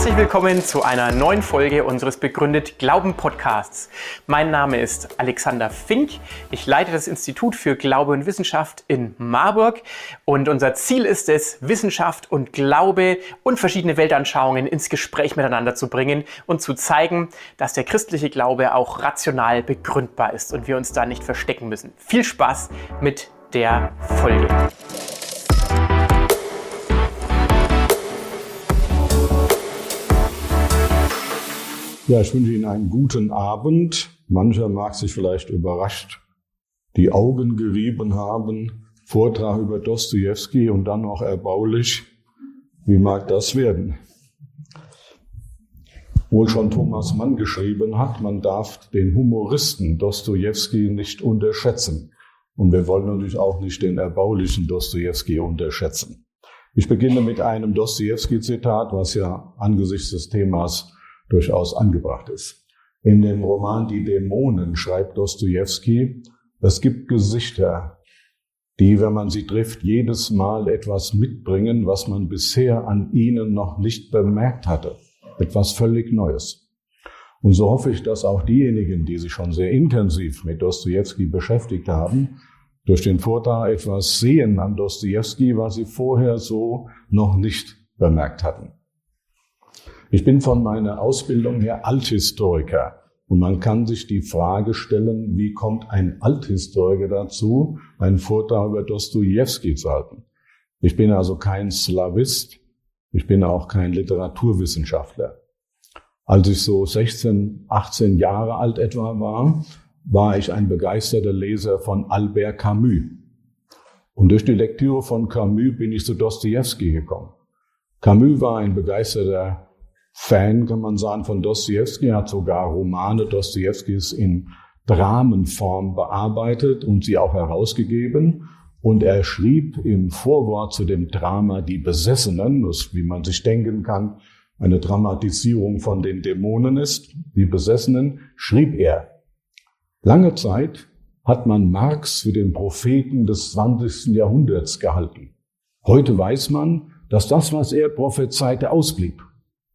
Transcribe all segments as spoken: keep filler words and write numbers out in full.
Herzlich willkommen zu einer neuen Folge unseres Begründet Glauben Podcasts. Mein Name ist Alexander Fink. Ich leite das Institut für Glaube und Wissenschaft in Marburg und unser Ziel ist es, Wissenschaft und Glaube und verschiedene Weltanschauungen ins Gespräch miteinander zu bringen und zu zeigen, dass der christliche Glaube auch rational begründbar ist und wir uns da nicht verstecken müssen. Viel Spaß mit der Folge. Ja, ich wünsche Ihnen einen guten Abend. Mancher mag sich vielleicht überrascht die Augen gerieben haben. Vortrag über Dostojewski und dann noch erbaulich. Wie mag das werden? Wohl schon Thomas Mann geschrieben hat, man darf den Humoristen Dostojewski nicht unterschätzen. Und wir wollen natürlich auch nicht den erbaulichen Dostojewski unterschätzen. Ich beginne mit einem Dostojewski-Zitat, was ja angesichts des Themas durchaus angebracht ist. In dem Roman Die Dämonen schreibt Dostojewski, es gibt Gesichter, die, wenn man sie trifft, jedes Mal etwas mitbringen, was man bisher an ihnen noch nicht bemerkt hatte. Etwas völlig Neues. Und so hoffe ich, dass auch diejenigen, die sich schon sehr intensiv mit Dostojewski beschäftigt haben, durch den Vortrag etwas sehen an Dostojewski, was sie vorher so noch nicht bemerkt hatten. Ich bin von meiner Ausbildung her Althistoriker und man kann sich die Frage stellen, wie kommt ein Althistoriker dazu, einen Vortrag über Dostojewski zu halten? Ich bin also kein Slawist, ich bin auch kein Literaturwissenschaftler. Als ich so sechzehn, achtzehn Jahre alt etwa war, war ich ein begeisterter Leser von Albert Camus. Und durch die Lektüre von Camus bin ich zu Dostojewski gekommen. Camus war ein begeisterter Fan, kann man sagen, von Dostojewski. Er hat sogar Romane Dostojewskis in Dramenform bearbeitet und sie auch herausgegeben. Und er schrieb im Vorwort zu dem Drama Die Besessenen, das, wie man sich denken kann, eine Dramatisierung von den Dämonen ist, Die Besessenen, schrieb er: Lange Zeit hat man Marx für den Propheten des zwanzigsten Jahrhunderts gehalten. Heute weiß man, dass das, was er prophezeite, ausblieb.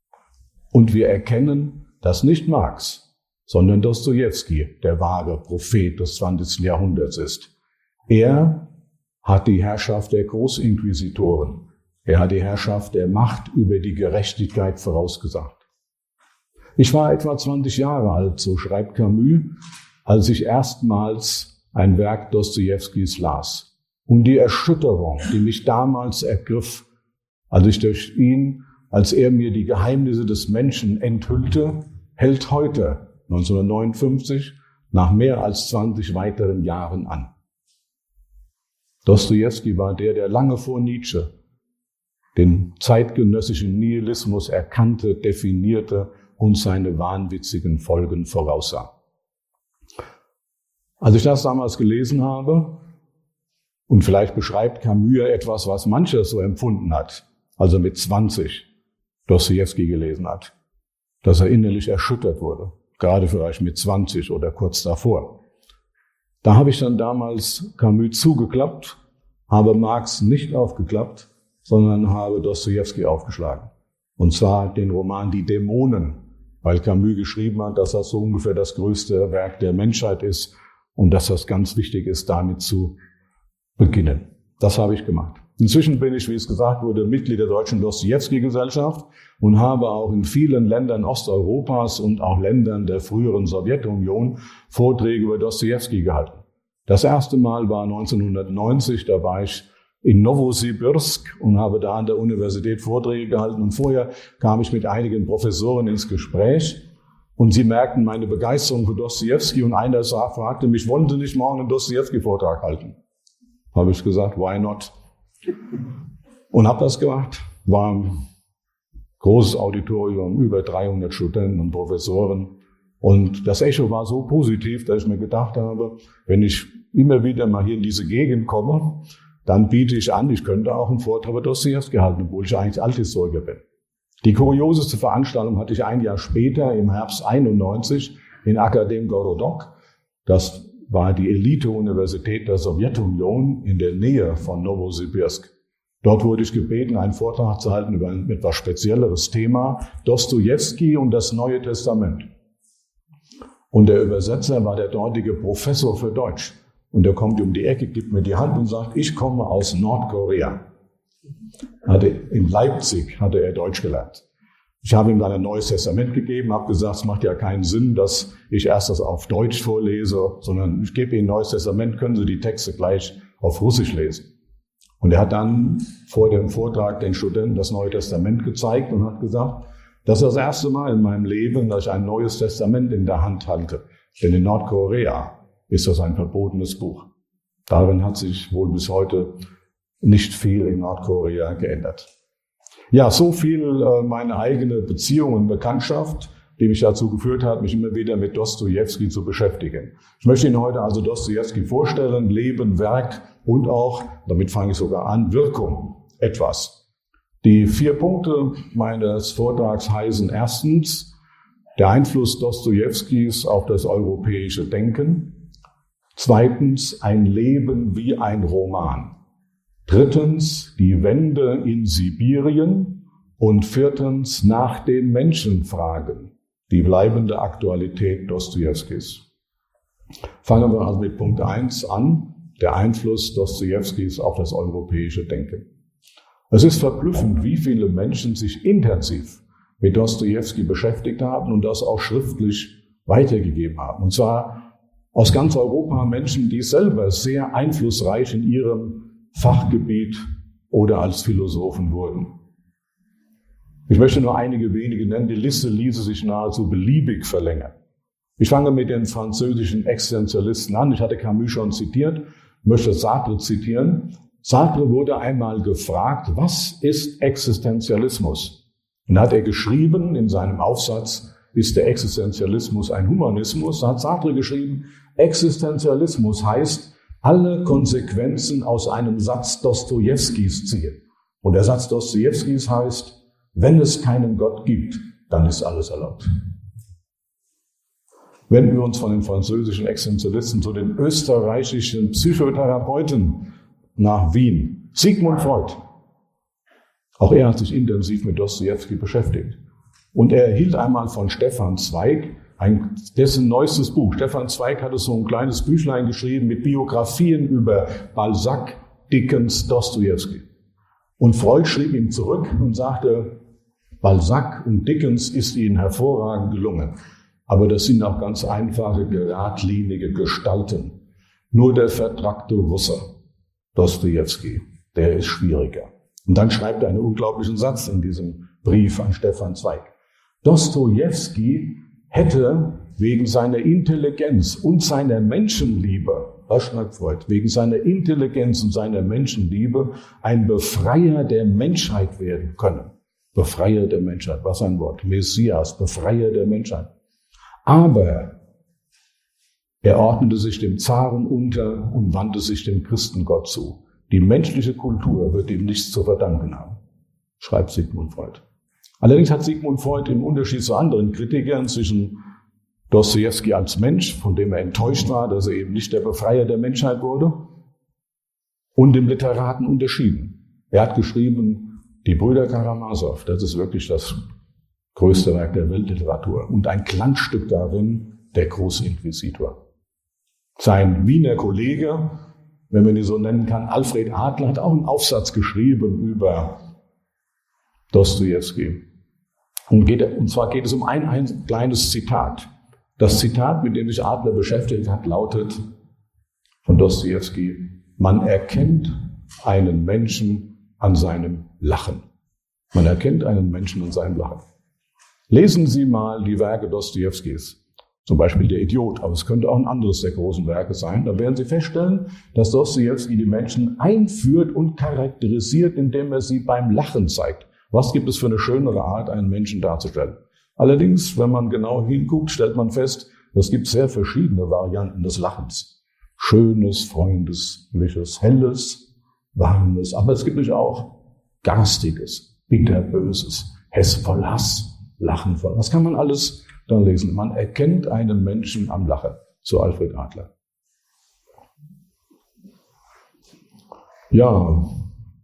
Und wir erkennen, dass nicht Marx, sondern Dostojewski der wahre Prophet des zwanzigsten Jahrhunderts ist. Er hat die Herrschaft der Großinquisitoren, er hat die Herrschaft der Macht über die Gerechtigkeit vorausgesagt. Ich war etwa zwanzig Jahre alt, so schreibt Camus, als ich erstmals ein Werk Dostojewskis las. Und die Erschütterung, die mich damals ergriff, als ich durch ihn als er mir die Geheimnisse des Menschen enthüllte, hält heute, neunzehnhundertneunundfünfzig, nach mehr als zwanzig weiteren Jahren an. Dostojewski war der, der lange vor Nietzsche den zeitgenössischen Nihilismus erkannte, definierte und seine wahnwitzigen Folgen voraussah. Als ich das damals gelesen habe, und vielleicht beschreibt Camus ja etwas, was mancher so empfunden hat, also mit zwanzig, Dostojewski gelesen hat, dass er innerlich erschüttert wurde, gerade vielleicht mit zwanzig oder kurz davor. Da habe ich dann damals Camus zugeklappt, habe Marx nicht aufgeklappt, sondern habe Dostojewski aufgeschlagen. Und zwar den Roman Die Dämonen, weil Camus geschrieben hat, dass das so ungefähr das größte Werk der Menschheit ist und dass das ganz wichtig ist, damit zu beginnen. Das habe ich gemacht. Inzwischen bin ich, wie es gesagt wurde, Mitglied der Deutschen Dostojewski-Gesellschaft und habe auch in vielen Ländern Osteuropas und auch Ländern der früheren Sowjetunion Vorträge über Dostojewski gehalten. Das erste Mal war neunzehnhundertneunzig, da war ich in Nowosibirsk und habe da an der Universität Vorträge gehalten. Und vorher kam ich mit einigen Professoren ins Gespräch und sie merkten meine Begeisterung für Dostojewski und einer fragte mich, wollen Sie nicht morgen einen Dostojewski-Vortrag halten? Habe ich gesagt, why not? Und habe das gemacht. War ein großes Auditorium, über dreihundert Studenten und Professoren. Und das Echo war so positiv, dass ich mir gedacht habe, wenn ich immer wieder mal hier in diese Gegend komme, dann biete ich an, ich könnte auch einen Vortrag über Dostojewski halten, obwohl ich eigentlich Althistoriker bin. Die kurioseste Veranstaltung hatte ich ein Jahr später, im Herbst einundneunzig, in Akadem Gorodok. Das war die Elite-Universität der Sowjetunion in der Nähe von Nowosibirsk. Dort wurde ich gebeten, einen Vortrag zu halten über ein etwas spezielleres Thema, Dostojewski und das Neue Testament. Und der Übersetzer war der dortige Professor für Deutsch. Und der kommt um die Ecke, gibt mir die Hand und sagt, ich komme aus Nordkorea. Hatte, in Leipzig hatte er Deutsch gelernt. Ich habe ihm dann ein Neues Testament gegeben, habe gesagt, es macht ja keinen Sinn, dass ich erst das auf Deutsch vorlese, sondern ich gebe Ihnen ein Neues Testament, können Sie die Texte gleich auf Russisch lesen. Und er hat dann vor dem Vortrag den Studenten das Neue Testament gezeigt und hat gesagt, das ist das erste Mal in meinem Leben, dass ich ein Neues Testament in der Hand halte. Denn in Nordkorea ist das ein verbotenes Buch. Darin hat sich wohl bis heute nicht viel in Nordkorea geändert. Ja, so viel äh, meine eigene Beziehung und Bekanntschaft, die mich dazu geführt hat, mich immer wieder mit Dostojewski zu beschäftigen. Ich möchte Ihnen heute also Dostojewski vorstellen, Leben, Werk und auch, damit fange ich sogar an, Wirkung, etwas. Die vier Punkte meines Vortrags heißen erstens, der Einfluss Dostojewskis auf das europäische Denken. Zweitens, ein Leben wie ein Roman. Drittens, die Wende in Sibirien. Und viertens, nach den Menschen fragen. Die bleibende Aktualität Dostojewskis. Fangen wir also mit Punkt eins an, der Einfluss Dostojewskis auf das europäische Denken. Es ist verblüffend, wie viele Menschen sich intensiv mit Dostojewski beschäftigt haben und das auch schriftlich weitergegeben haben. Und zwar aus ganz Europa Menschen, die selber sehr einflussreich in ihrem Fachgebiet oder als Philosophen wurden. Ich möchte nur einige wenige nennen, die Liste ließe sich nahezu beliebig verlängern. Ich fange mit den französischen Existenzialisten an. Ich hatte Camus schon zitiert, möchte Sartre zitieren. Sartre wurde einmal gefragt, was ist Existenzialismus? Und da hat er geschrieben in seinem Aufsatz, ist der Existenzialismus ein Humanismus? Da hat Sartre geschrieben, Existenzialismus heißt, alle Konsequenzen aus einem Satz Dostojewskis ziehen. Und der Satz Dostojewskis heißt, wenn es keinen Gott gibt, dann ist alles erlaubt. Wenden wir uns von den französischen Existenzialisten zu den österreichischen Psychotherapeuten nach Wien. Sigmund Freud. Auch er hat sich intensiv mit Dostojewski beschäftigt. Und er erhielt einmal von Stefan Zweig, ein, dessen neuestes Buch. Stefan Zweig hatte so ein kleines Büchlein geschrieben mit Biografien über Balzac, Dickens, Dostojewski. Und Freud schrieb ihm zurück und sagte, Balzac und Dickens ist ihnen hervorragend gelungen. Aber das sind auch ganz einfache, geradlinige Gestalten. Nur der vertrackte Russe, Dostojewski, der ist schwieriger. Und dann schreibt er einen unglaublichen Satz in diesem Brief an Stefan Zweig. Dostojewski hätte wegen seiner Intelligenz und seiner Menschenliebe, was schreibt Freud, wegen seiner Intelligenz und seiner Menschenliebe ein Befreier der Menschheit werden können. Befreier der Menschheit, was ein Wort, Messias, Befreier der Menschheit. Aber er ordnete sich dem Zaren unter und wandte sich dem Christengott zu. Die menschliche Kultur wird ihm nichts zu verdanken haben, schreibt Sigmund Freud. Allerdings hat Sigmund Freud im Unterschied zu anderen Kritikern zwischen Dostojewski als Mensch, von dem er enttäuscht war, dass er eben nicht der Befreier der Menschheit wurde, und dem Literaten unterschieden. Er hat geschrieben, die Brüder Karamasow, das ist wirklich das größte Werk der Weltliteratur, und ein Glanzstück darin, der große Inquisitor. Sein Wiener Kollege, wenn man ihn so nennen kann, Alfred Adler, hat auch einen Aufsatz geschrieben über Dostojewski. Und, geht, und zwar geht es um ein, ein kleines Zitat. Das Zitat, mit dem sich Adler beschäftigt hat, lautet von Dostojewski, man erkennt einen Menschen an seinem Lachen. Man erkennt einen Menschen an seinem Lachen. Lesen Sie mal die Werke Dostojewskis, zum Beispiel Der Idiot, aber es könnte auch ein anderes der großen Werke sein. Da werden Sie feststellen, dass Dostojewski die Menschen einführt und charakterisiert, indem er sie beim Lachen zeigt. Was gibt es für eine schönere Art, einen Menschen darzustellen? Allerdings, wenn man genau hinguckt, stellt man fest, es gibt sehr verschiedene Varianten des Lachens. Schönes, freundliches, helles, warmes, aber es gibt natürlich auch garstiges, bitterböses, Hass voll Hass, Lachen voll. Das kann man alles da lesen. Man erkennt einen Menschen am Lachen, zu Alfred Adler. Ja,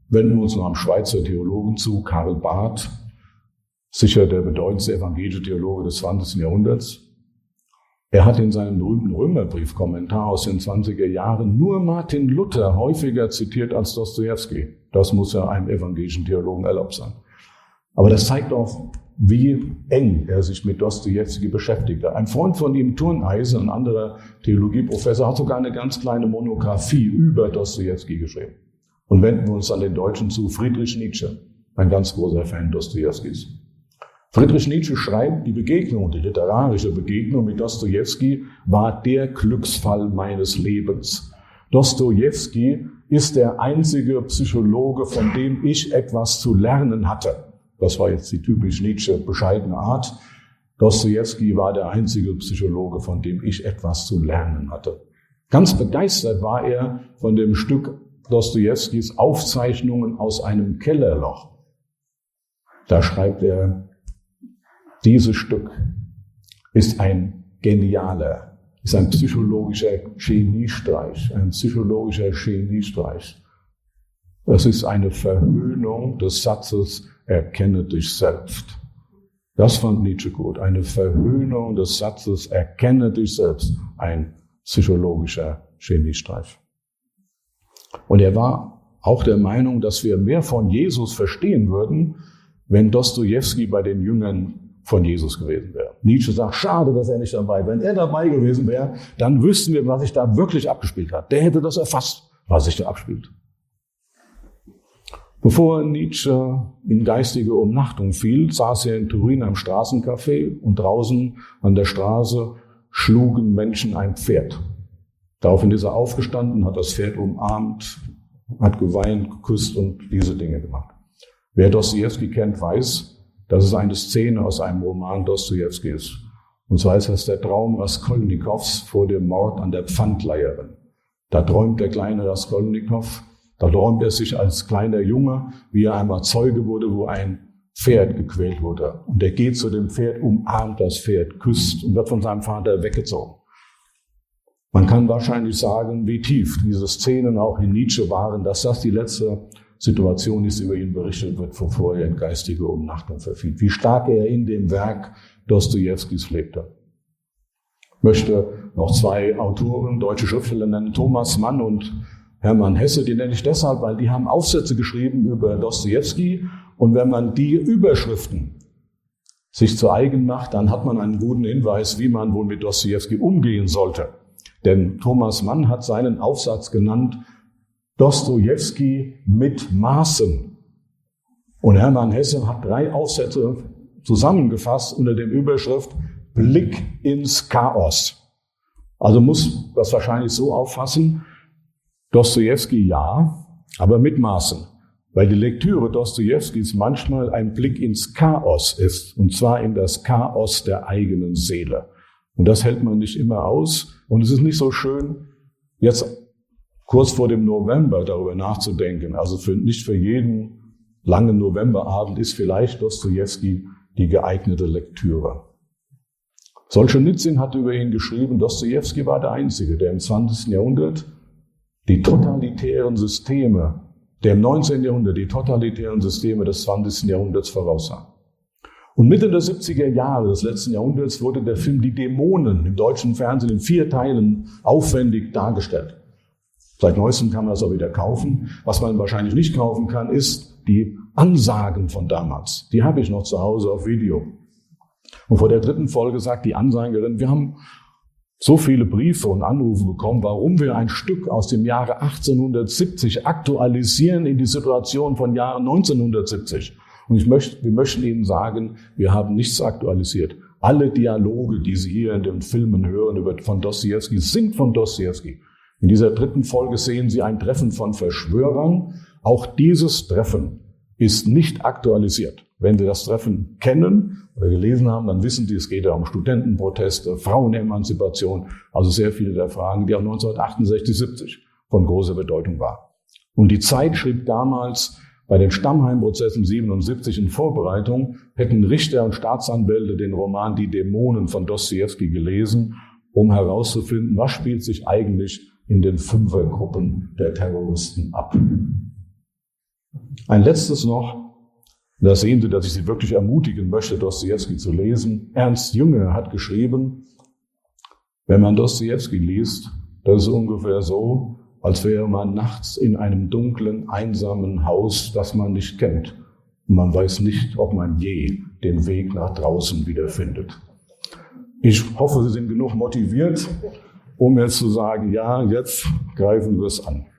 Wenden wir uns noch einem Schweizer Theologen zu, Karl Barth, sicher der bedeutendste evangelische Theologe des zwanzigsten Jahrhunderts. Er hat in seinem berühmten Römerbrief-Kommentar aus den zwanziger Jahren nur Martin Luther häufiger zitiert als Dostojewski. Das muss ja einem evangelischen Theologen erlaubt sein. Aber das zeigt auch, wie eng er sich mit Dostojewski beschäftigte. Ein Freund von ihm, Turneisen, ein anderer Theologieprofessor, hat sogar eine ganz kleine Monographie über Dostojewski geschrieben. Und wenden wir uns an den Deutschen zu, Friedrich Nietzsche, ein ganz großer Fan Dostojewskis. Friedrich Nietzsche schreibt, die Begegnung, die literarische Begegnung mit Dostojewski war der Glücksfall meines Lebens. Dostojewski ist der einzige Psychologe, von dem ich etwas zu lernen hatte. Das war jetzt die typisch Nietzsche bescheidene Art. Dostojewski war der einzige Psychologe, von dem ich etwas zu lernen hatte. Ganz begeistert war er von dem Stück Dostojewskis Aufzeichnungen aus einem Kellerloch. Da schreibt er, dieses Stück ist ein genialer, ist ein psychologischer Geniestreich, ein psychologischer Geniestreich. Es ist eine Verhöhnung des Satzes, erkenne dich selbst. Das fand Nietzsche gut. Eine Verhöhnung des Satzes, erkenne dich selbst. Ein psychologischer Geniestreich. Und er war auch der Meinung, dass wir mehr von Jesus verstehen würden, wenn Dostojewski bei den Jüngern von Jesus gewesen wäre. Nietzsche sagt, schade, dass er nicht dabei war. Wenn er dabei gewesen wäre, dann wüssten wir, was sich da wirklich abgespielt hat. Der hätte das erfasst, was sich da abspielt. Bevor Nietzsche in geistige Umnachtung fiel, saß er in Turin am Straßencafé und draußen an der Straße schlugen Menschen ein Pferd. Daraufhin ist er aufgestanden, hat das Pferd umarmt, hat geweint, geküsst und diese Dinge gemacht. Wer Dostojewski kennt, weiß, dass es eine Szene aus einem Roman Dostojewski ist. Und zwar ist das der Traum Raskolnikows vor dem Mord an der Pfandleiherin. Da träumt der kleine Raskolnikow, da träumt er sich als kleiner Junge, wie er einmal Zeuge wurde, wo ein Pferd gequält wurde. Und er geht zu dem Pferd, umarmt das Pferd, küsst und wird von seinem Vater weggezogen. Man kann wahrscheinlich sagen, wie tief diese Szenen auch in Nietzsche waren, dass das die letzte Situation ist, über ihn berichtet wird, bevor er in geistige Umnachtung verfiel. Wie stark er in dem Werk Dostojewskis lebte. Ich möchte noch zwei Autoren, deutsche Schriftsteller nennen, Thomas Mann und Hermann Hesse. Die nenne ich deshalb, weil die haben Aufsätze geschrieben über Dostojewski. Und wenn man die Überschriften sich zu eigen macht, dann hat man einen guten Hinweis, wie man wohl mit Dostojewski umgehen sollte. Denn Thomas Mann hat seinen Aufsatz genannt, Dostojewski mit Maßen. Und Hermann Hesse hat drei Aufsätze zusammengefasst unter der Überschrift Blick ins Chaos. Also muss das wahrscheinlich so auffassen, Dostojewski ja, aber mit Maßen. Weil die Lektüre Dostojewskis manchmal ein Blick ins Chaos ist. Und zwar in das Chaos der eigenen Seele. Und das hält man nicht immer aus. Und es ist nicht so schön, jetzt kurz vor dem November darüber nachzudenken. Also für, nicht für jeden langen Novemberabend ist vielleicht Dostojewski die geeignete Lektüre. Solzhenitsyn hat über ihn geschrieben, Dostojewski war der Einzige, der im zwanzigsten Jahrhundert die totalitären Systeme, der im neunzehnten Jahrhundert die totalitären Systeme des zwanzigsten Jahrhunderts voraussah. Und Mitte der siebziger Jahre des letzten Jahrhunderts wurde der Film Die Dämonen im deutschen Fernsehen in vier Teilen aufwendig dargestellt. Seit neuestem kann man das auch wieder kaufen. Was man wahrscheinlich nicht kaufen kann, ist die Ansagen von damals. Die habe ich noch zu Hause auf Video. Und vor der dritten Folge sagt die Ansagerin, wir haben so viele Briefe und Anrufe bekommen, warum wir ein Stück aus dem Jahre achtzehnhundertsiebzig aktualisieren in die Situation von Jahre neunzehnhundertsiebzig. Und ich möchte, wir möchten Ihnen sagen, wir haben nichts aktualisiert. Alle Dialoge, die Sie hier in den Filmen hören über, von Dostojewski, sind von Dostojewski. In dieser dritten Folge sehen Sie ein Treffen von Verschwörern. Auch dieses Treffen ist nicht aktualisiert. Wenn Sie das Treffen kennen oder gelesen haben, dann wissen Sie, es geht ja um Studentenproteste, Frauenemanzipation, also sehr viele der Fragen, die auch neunzehnhundertachtundsechzig, siebzig von großer Bedeutung waren. Und die Zeit schrieb damals, bei den Stammheim-Prozessen siebenundsiebzig in Vorbereitung, hätten Richter und Staatsanwälte den Roman Die Dämonen von Dostojewski gelesen, um herauszufinden, was spielt sich eigentlich in den Fünfergruppen der Terroristen ab. Ein letztes noch, da sehen Sie, dass ich Sie wirklich ermutigen möchte, Dostojewski zu lesen. Ernst Jünger hat geschrieben, wenn man Dostojewski liest, das ist ungefähr so, als wäre man nachts in einem dunklen, einsamen Haus, das man nicht kennt. Und man weiß nicht, ob man je den Weg nach draußen wiederfindet. Ich hoffe, Sie sind genug motiviert, um jetzt zu sagen, ja, jetzt greifen wir es an.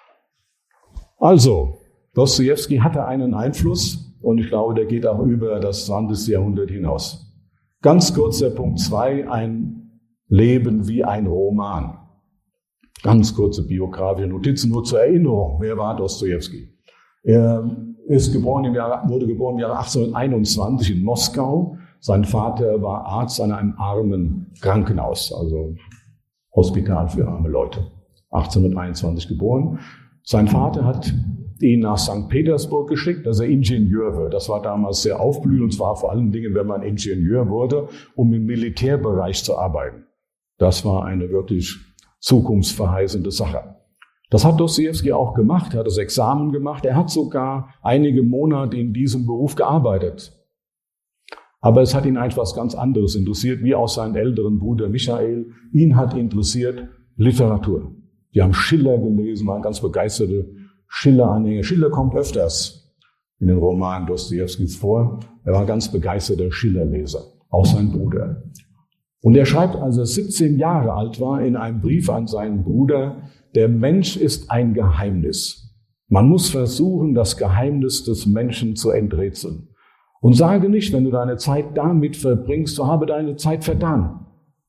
Also, Dostojewski hatte einen Einfluss und ich glaube, der geht auch über das zwanzigste Jahrhundert hinaus. Ganz kurz der Punkt zwei, ein Leben wie ein Roman. Ganz kurze biografische Notizen, nur zur Erinnerung. Wer war Dostojewski? Er ist geboren im Jahre, wurde geboren im Jahre achtzehnhunderteinundzwanzig in Moskau. Sein Vater war Arzt an einem armen Krankenhaus, also Hospital für arme Leute. achtzehnhunderteinundzwanzig geboren. Sein Vater hat ihn nach Sankt Petersburg geschickt, dass er Ingenieur wird. Das war damals sehr aufblühend, und zwar vor allen Dingen, wenn man Ingenieur wurde, um im Militärbereich zu arbeiten. Das war eine wirklich zukunftsverheißende Sache. Das hat Dostojewski auch gemacht, er hat das Examen gemacht, er hat sogar einige Monate in diesem Beruf gearbeitet. Aber es hat ihn etwas ganz anderes interessiert, wie auch seinen älteren Bruder Michael. Ihn hat interessiert Literatur. Die haben Schiller gelesen, waren ganz begeisterte Schiller-Anhänger. Schiller kommt öfters in den Romanen Dostojewskis vor. Er war ganz begeisterter Schiller-Leser, auch sein Bruder. Und er schreibt, als er siebzehn Jahre alt war, in einem Brief an seinen Bruder, der Mensch ist ein Geheimnis. Man muss versuchen, das Geheimnis des Menschen zu enträtseln. Und sage nicht, wenn du deine Zeit damit verbringst, so habe deine Zeit vertan.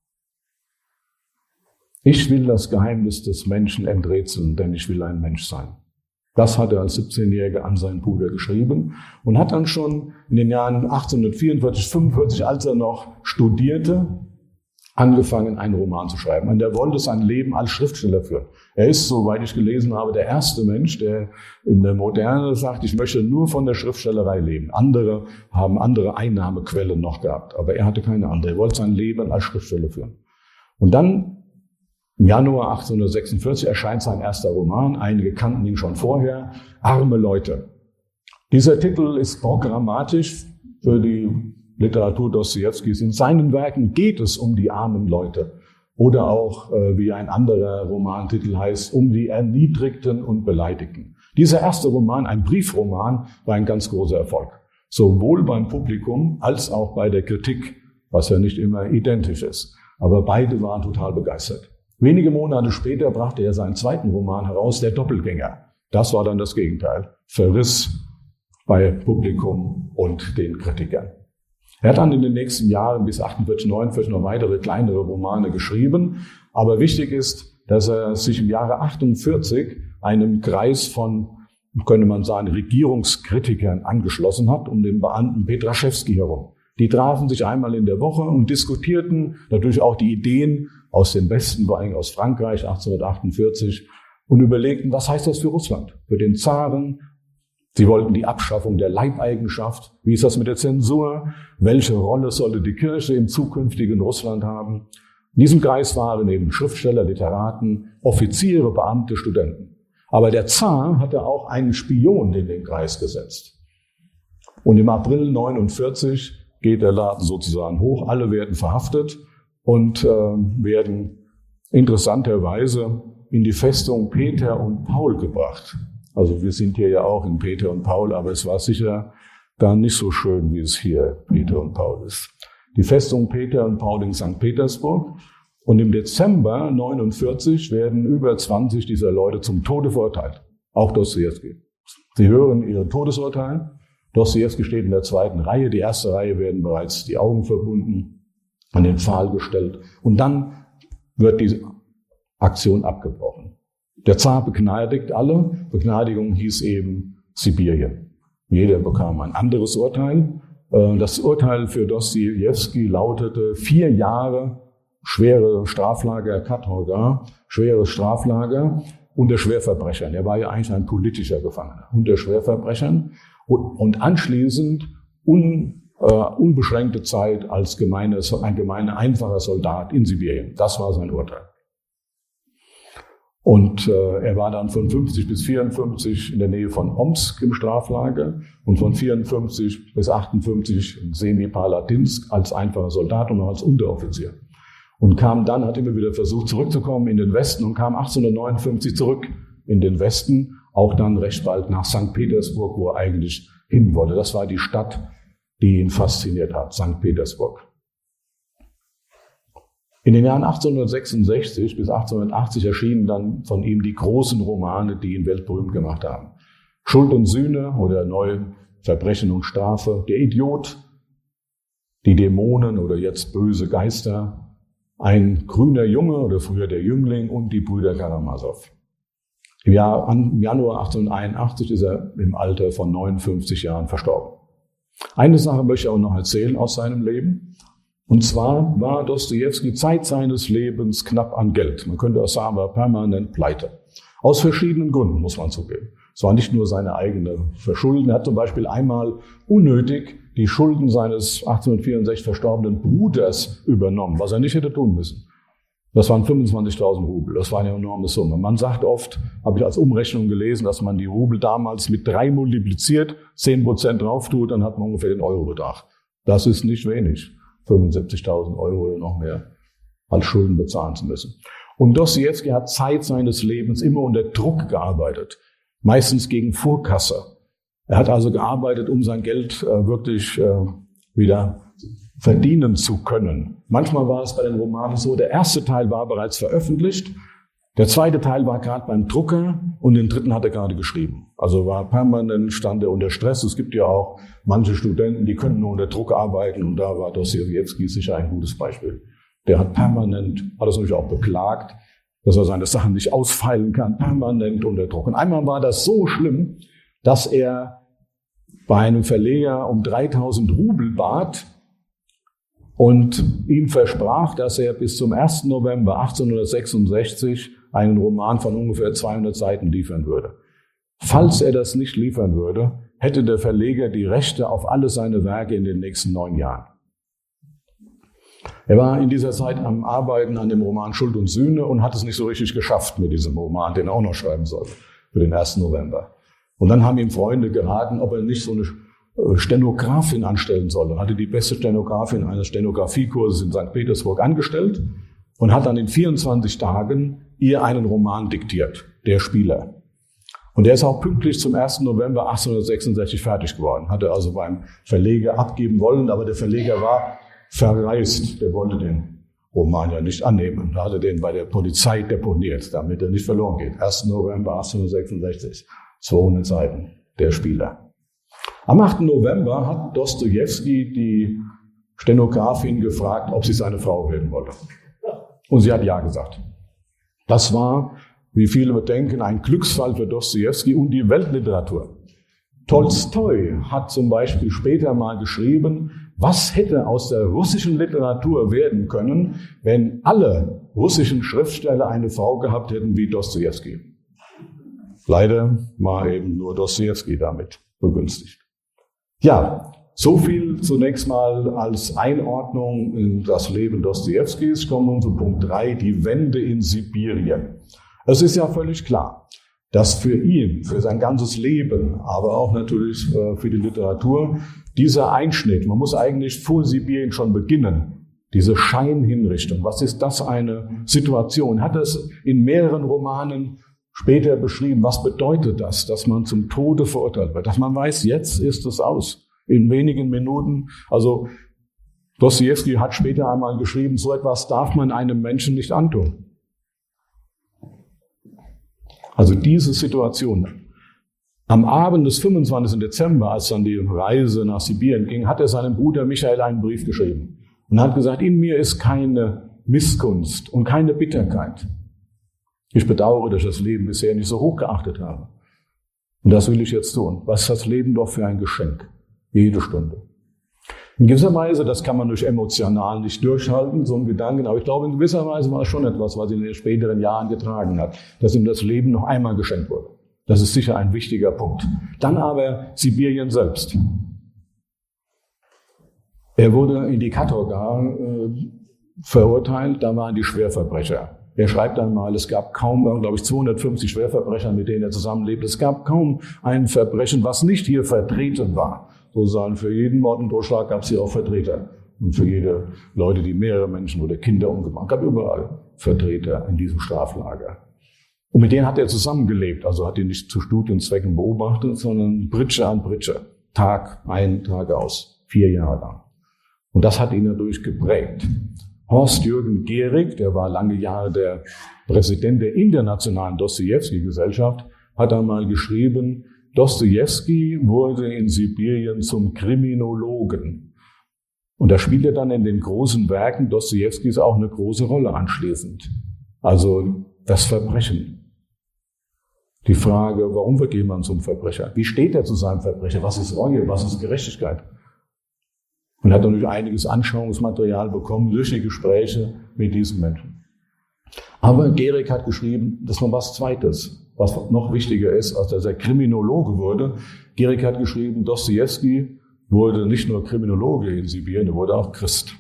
Ich will das Geheimnis des Menschen enträtseln, denn ich will ein Mensch sein. Das hat er als siebzehnjähriger an seinen Bruder geschrieben und hat dann schon in den Jahren achtzehnhundertvierundvierzig, fünfundvierzig, als er noch studierte, angefangen, einen Roman zu schreiben. Und er wollte sein Leben als Schriftsteller führen. Er ist, soweit ich gelesen habe, der erste Mensch, der in der Moderne sagt, ich möchte nur von der Schriftstellerei leben. Andere haben andere Einnahmequellen noch gehabt, aber er hatte keine andere. Er wollte sein Leben als Schriftsteller führen. Und dann im Januar achtzehnhundertsechsundvierzig erscheint sein erster Roman. Einige kannten ihn schon vorher, Arme Leute. Dieser Titel ist programmatisch für die Literatur Dostojewskis. In seinen Werken geht es um die armen Leute. Oder auch, äh, wie ein anderer Romantitel heißt, um die Erniedrigten und Beleidigten. Dieser erste Roman, ein Briefroman, war ein ganz großer Erfolg. Sowohl beim Publikum als auch bei der Kritik, was ja nicht immer identisch ist. Aber beide waren total begeistert. Wenige Monate später brachte er seinen zweiten Roman heraus, Der Doppelgänger. Das war dann das Gegenteil. Verriss bei Publikum und den Kritikern. Er hat dann in den nächsten Jahren bis achtundvierzig, neunundvierzig noch weitere kleinere Romane geschrieben. Aber wichtig ist, dass er sich im Jahre achtundvierzig einem Kreis von, könnte man sagen, Regierungskritikern angeschlossen hat, um den Beamten Petraschewski herum. Die trafen sich einmal in der Woche und diskutierten natürlich auch die Ideen aus dem Westen, vor allem aus Frankreich achtzehnhundertachtundvierzig, und überlegten, was heißt das für Russland, für den Zaren. Sie wollten die Abschaffung der Leibeigenschaft. Wie ist das mit der Zensur? Welche Rolle sollte die Kirche im zukünftigen Russland haben? In diesem Kreis waren eben Schriftsteller, Literaten, Offiziere, Beamte, Studenten. Aber der Zar hatte auch einen Spion in den Kreis gesetzt. Und im April neunundvierzig geht der Laden sozusagen hoch. Alle werden verhaftet und äh, werden interessanterweise in die Festung Peter und Paul gebracht. Also wir sind hier ja auch in Peter und Paul, aber es war sicher da nicht so schön, wie es hier Peter und Paul ist. Die Festung Peter und Paul in Sankt Petersburg. Und im Dezember neunundvierzig werden über zwanzig dieser Leute zum Tode verurteilt. Auch Dostojewski. Sie hören ihre Todesurteile. Dostojewski steht in der zweiten Reihe. Die erste Reihe werden bereits die Augen verbunden, an den Pfahl gestellt. Und dann wird diese Aktion abgebrochen. Der Zar begnadigt alle. Begnadigung hieß eben Sibirien. Jeder bekam ein anderes Urteil. Das Urteil für Dostojewski lautete vier Jahre schwere Straflager, Katorga, schweres Straflager unter Schwerverbrechern. Er war ja eigentlich ein politischer Gefangener unter Schwerverbrechern und, und anschließend un, äh, unbeschränkte Zeit als gemeine, ein gemeiner, einfacher Soldat in Sibirien. Das war sein Urteil. Und äh, er war dann von fünfzig bis vierundfünfzig in der Nähe von Omsk im Straflager und von vierundfünfzig bis achtundfünfzig in Semipalatinsk als einfacher Soldat und noch als Unteroffizier. Und kam dann, hat immer wieder versucht zurückzukommen in den Westen und kam achtzehnhundertneunundfünfzig zurück in den Westen, auch dann recht bald nach Sankt Petersburg, wo er eigentlich hin wollte. Das war die Stadt, die ihn fasziniert hat, Sankt Petersburg. In den Jahren achtzehnhundertsechsundsechzig bis achtzehnhundertachtzig erschienen dann von ihm die großen Romane, die ihn weltberühmt gemacht haben. Schuld und Sühne oder Neu Verbrechen und Strafe, Der Idiot, Die Dämonen oder jetzt Böse Geister, Ein grüner Junge oder früher Der Jüngling und Die Brüder Karamasow. Im, Jahr, im Januar achtzehnhunderteinundachtzig ist er im Alter von neunundfünfzig Jahren verstorben. Eine Sache möchte ich auch noch erzählen aus seinem Leben. Und zwar war Dostojewski Zeit seines Lebens knapp an Geld. Man könnte auch sagen, war permanent pleite. Aus verschiedenen Gründen, muss man zugeben. Es war nicht nur seine eigene Verschuldung. Er hat zum Beispiel einmal unnötig die Schulden seines achtzehnhundertvierundsechzig verstorbenen Bruders übernommen, was er nicht hätte tun müssen. Das waren fünfundzwanzigtausend Rubel. Das war eine enorme Summe. Man sagt oft, habe ich als Umrechnung gelesen, dass man die Rubel damals mit drei multipliziert, zehn Prozent drauf tut, dann hat man ungefähr den Eurobetrag. Das ist nicht wenig. fünfundsiebzigtausend Euro oder noch mehr als Schulden bezahlen zu müssen. Und Dostojewski hat Zeit seines Lebens immer unter Druck gearbeitet, meistens gegen Vorkasse. Er hat also gearbeitet, um sein Geld äh, wirklich äh, wieder verdienen zu können. Manchmal war es bei den Romanen so, der erste Teil war bereits veröffentlicht, der zweite Teil war gerade beim Drucker und den dritten hat er gerade geschrieben. Also war permanent, stand er unter Stress. Es gibt ja auch manche Studenten, die können nur unter Druck arbeiten und da war Dostojewski sicher ein gutes Beispiel. Der hat permanent, hat es natürlich auch beklagt, dass er seine Sachen nicht ausfeilen kann, permanent unter Druck. Und einmal war das so schlimm, dass er bei einem Verleger um dreitausend Rubel bat und ihm versprach, dass er bis zum ersten November achtzehnhundertsechsundsechzig einen Roman von ungefähr zweihundert Seiten liefern würde. Falls er das nicht liefern würde, hätte der Verleger die Rechte auf alle seine Werke in den nächsten neun Jahren. Er war in dieser Zeit am Arbeiten an dem Roman Schuld und Sühne und hat es nicht so richtig geschafft mit diesem Roman, den er auch noch schreiben sollte, für den ersten November. Und dann haben ihm Freunde geraten, ob er nicht so eine Stenografin anstellen soll. Er hatte die beste Stenografin eines Stenografiekurses in Sankt Petersburg angestellt und hat dann in vierundzwanzig Tagen ihr einen Roman diktiert, Der Spieler. Und der ist auch pünktlich zum ersten November achtzehnhundertsechsundsechzig fertig geworden. Hatte also beim Verleger abgeben wollen, aber der Verleger war verreist. Der wollte den Roman ja nicht annehmen. Da hat er den bei der Polizei deponiert, damit er nicht verloren geht. ersten November achtzehnhundertsechsundsechzig, zweihundert Seiten, Der Spieler. Am achten November hat Dostojewski die Stenografin gefragt, ob sie seine Frau werden wollte. Und sie hat ja gesagt. Das war, wie viele denken, ein Glücksfall für Dostojewski und die Weltliteratur. Tolstoi hat zum Beispiel später mal geschrieben, was hätte aus der russischen Literatur werden können, wenn alle russischen Schriftsteller eine Frau gehabt hätten wie Dostojewski. Leider war eben nur Dostojewski damit begünstigt. Ja, so viel zunächst mal als Einordnung in das Leben Dostojewskis. Kommen wir zu Punkt drei, die Wende in Sibirien. Es ist ja völlig klar, dass für ihn, für sein ganzes Leben, aber auch natürlich für die Literatur, dieser Einschnitt, man muss eigentlich vor Sibirien schon beginnen, diese Scheinhinrichtung. Was ist das eine Situation? Hat es in mehreren Romanen später beschrieben, was bedeutet das, dass man zum Tode verurteilt wird, dass man weiß, jetzt ist es aus, in wenigen Minuten. Also Dostojewski hat später einmal geschrieben, so etwas darf man einem Menschen nicht antun. Also diese Situation. Am Abend des fünfundzwanzigsten Dezember, als dann die Reise nach Sibirien ging, hat er seinem Bruder Michael einen Brief geschrieben und hat gesagt, in mir ist keine Missgunst und keine Bitterkeit. Ich bedauere, dass ich das Leben bisher nicht so hoch geachtet habe. Und das will ich jetzt tun. Was ist das Leben doch für ein Geschenk? Jede Stunde. In gewisser Weise, das kann man durch emotional nicht durchhalten, so ein Gedanken, aber ich glaube, in gewisser Weise war es schon etwas, was ihn in den späteren Jahren getragen hat, dass ihm das Leben noch einmal geschenkt wurde. Das ist sicher ein wichtiger Punkt. Dann aber Sibirien selbst. Er wurde in die Katorga äh, verurteilt, da waren die Schwerverbrecher. Er schreibt einmal, es gab kaum, glaube ich, zweihundertfünfzig Schwerverbrecher, mit denen er zusammenlebt. Es gab kaum ein Verbrechen, was nicht hier vertreten war. Sozusagen für jeden Mord und Totschlag gab es hier auch Vertreter. Und für jede Leute, die mehrere Menschen oder Kinder umgebracht haben, gab überall Vertreter in diesem Straflager. Und mit denen hat er zusammengelebt, also hat ihn nicht zu Studienzwecken beobachtet, sondern Britsche an Britsche, Tag ein, Tag aus, vier Jahre lang. Und das hat ihn dadurch geprägt. Horst-Jürgen Gehrig, der war lange Jahre der Präsident der Internationalen Dostojewski-Gesellschaft, hat einmal geschrieben, Dostojewski wurde in Sibirien zum Kriminologen. Und da spielt er dann in den großen Werken Dostojewskis auch eine große Rolle anschließend. Also das Verbrechen. Die Frage, warum wird jemand zum Verbrecher? Wie steht er zu seinem Verbrecher? Was ist Reue? Was ist Gerechtigkeit? Und er hat natürlich einiges Anschauungsmaterial bekommen durch die Gespräche mit diesen Menschen. Aber Gehrig hat geschrieben, das ist noch was Zweites, was noch wichtiger ist, als dass er Kriminologe wurde. Gehrig hat geschrieben, Dostojewski wurde nicht nur Kriminologe in Sibirien, er wurde auch Christ.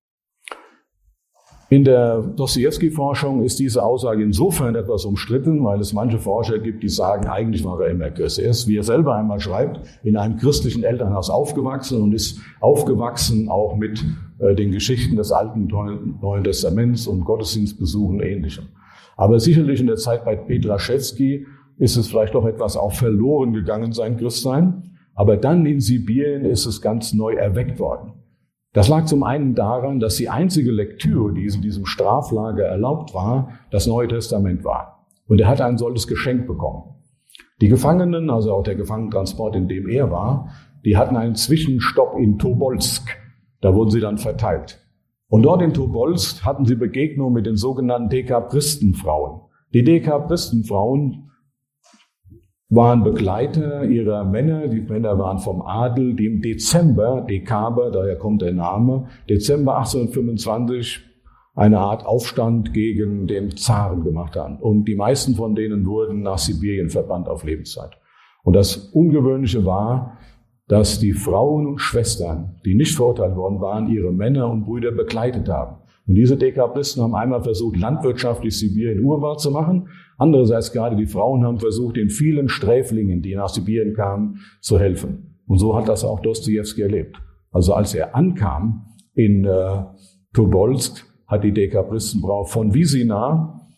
In der Dostojewski-Forschung ist diese Aussage insofern etwas umstritten, weil es manche Forscher gibt, die sagen, eigentlich war er immer Christ. Er ist, wie er selber einmal schreibt, in einem christlichen Elternhaus aufgewachsen und ist aufgewachsen auch mit äh, den Geschichten des Alten und Neuen Testaments und Gottesdienstbesuchen und Ähnlichem. Aber sicherlich in der Zeit bei Petraschewski ist es vielleicht doch etwas auch verloren gegangen, sein Christsein. Aber dann in Sibirien ist es ganz neu erweckt worden. Das lag zum einen daran, dass die einzige Lektüre, die in diesem Straflager erlaubt war, das Neue Testament war. Und er hat ein solches Geschenk bekommen. Die Gefangenen, also auch der Gefangenentransport, in dem er war, die hatten einen Zwischenstopp in Tobolsk. Da wurden sie dann verteilt. Und dort in Tobolsk hatten sie Begegnung mit den sogenannten Dekabristenfrauen. Die Dekabristenfrauen waren Begleiter ihrer Männer. Die Männer waren vom Adel, die im Dezember, Dekaber, daher kommt der Name, Dezember achtzehnhundertfünfundzwanzig eine Art Aufstand gegen den Zaren gemacht haben. Und die meisten von denen wurden nach Sibirien verbannt auf Lebenszeit. Und das Ungewöhnliche war, dass die Frauen und Schwestern, die nicht verurteilt worden waren, ihre Männer und Brüder begleitet haben. Und diese Dekabristen haben einmal versucht, landwirtschaftlich Sibirien urbar zu machen. Andererseits gerade die Frauen haben versucht, den vielen Sträflingen, die nach Sibirien kamen, zu helfen. Und so hat das auch Dostojewski erlebt. Also als er ankam in äh, Tobolsk, hat die Dekabristenfrau von Wisina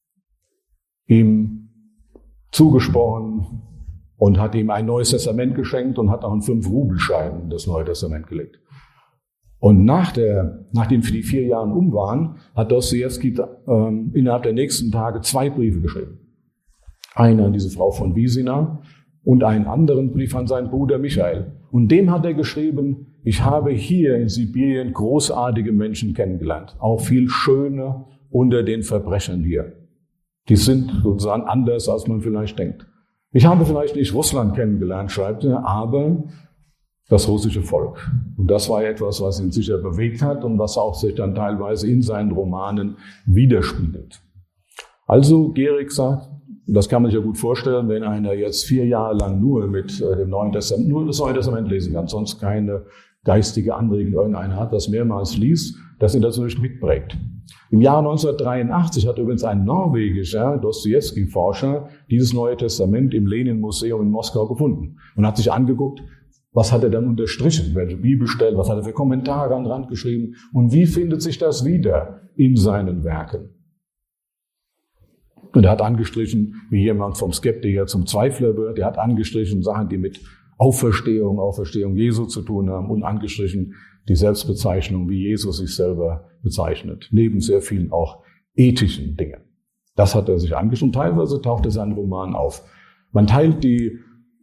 ihm zugesprochen und hat ihm ein neues Testament geschenkt und hat auch einen fünf-Rubelschein in das Neue Testament gelegt. Und nach der, nachdem die vier Jahren um waren, hat Dostojewski ähm, innerhalb der nächsten Tage zwei Briefe geschrieben. Einen an diese Frau von Wisina und einen anderen Brief an seinen Bruder Michael. Und dem hat er geschrieben, ich habe hier in Sibirien großartige Menschen kennengelernt, auch viel Schöne unter den Verbrechern hier. Die sind sozusagen anders, als man vielleicht denkt. Ich habe vielleicht nicht Russland kennengelernt, schreibt er, aber das russische Volk. Und das war etwas, was ihn sicher bewegt hat und was auch sich dann teilweise in seinen Romanen widerspiegelt. Also Gehrig sagt, das kann man sich ja gut vorstellen, wenn einer jetzt vier Jahre lang nur mit dem Neuen Testament, nur das Neue Testament lesen kann, sonst keine geistige Anregung irgendeiner hat, das mehrmals liest, dass ihn das natürlich mitprägt. Im Jahr neunzehnhundertdreiundachtzig hat übrigens ein norwegischer Dostojewski-Forscher dieses Neue Testament im Lenin-Museum in Moskau gefunden und hat sich angeguckt, was hat er dann unterstrichen, welche Bibelstellen, was hat er für Kommentare an den Rand geschrieben und wie findet sich das wieder in seinen Werken. Und er hat angestrichen, wie jemand vom Skeptiker zum Zweifler wird, er hat angestrichen Sachen, die mit Auferstehung, Auferstehung Jesu zu tun haben und angestrichen die Selbstbezeichnung, wie Jesus sich selber bezeichnet, neben sehr vielen auch ethischen Dingen. Das hat er sich angestrichen. Teilweise taucht er seinen Roman auf. Man teilt die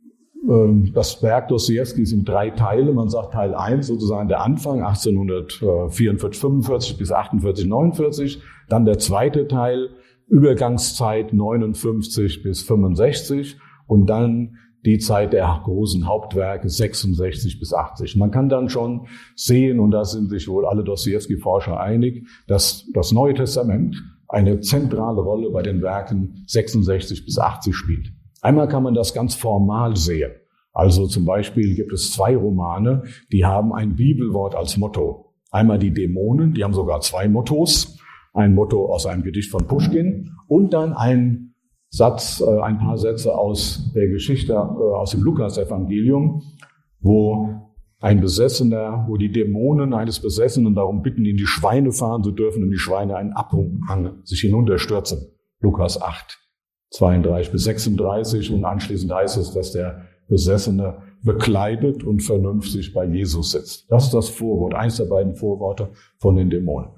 das Werk Dostojewskis in drei Teile. Man sagt Teil eins, sozusagen der Anfang, achtzehnhundertvierundvierzig, fünfundvierzig bis achtundvierzig, neunundvierzig. Dann der zweite Teil, Übergangszeit neunundfünfzig bis fünfundsechzig. Und dann die Zeit der großen Hauptwerke sechsundsechzig bis achtzig. Man kann dann schon sehen, und da sind sich wohl alle Dostojewski-Forscher einig, dass das Neue Testament eine zentrale Rolle bei den Werken sechsundsechzig bis achtzig spielt. Einmal kann man das ganz formal sehen. Also zum Beispiel gibt es zwei Romane, die haben ein Bibelwort als Motto. Einmal die Dämonen, die haben sogar zwei Mottos. ein Motto aus einem Gedicht von Puschkin und dann ein Satz, äh, ein paar Sätze aus der Geschichte, äh, aus dem Lukas-Evangelium, wo ein Besessener, wo die Dämonen eines Besessenen darum bitten, in die Schweine fahren zu dürfen und die Schweine einen Abhang sich hinunterstürzen. Lukas acht, zweiunddreißig bis sechsunddreißig und anschließend heißt es, dass der Besessene bekleidet und vernünftig bei Jesus sitzt. Das ist das Vorwort, eins der beiden Vorworte von den Dämonen.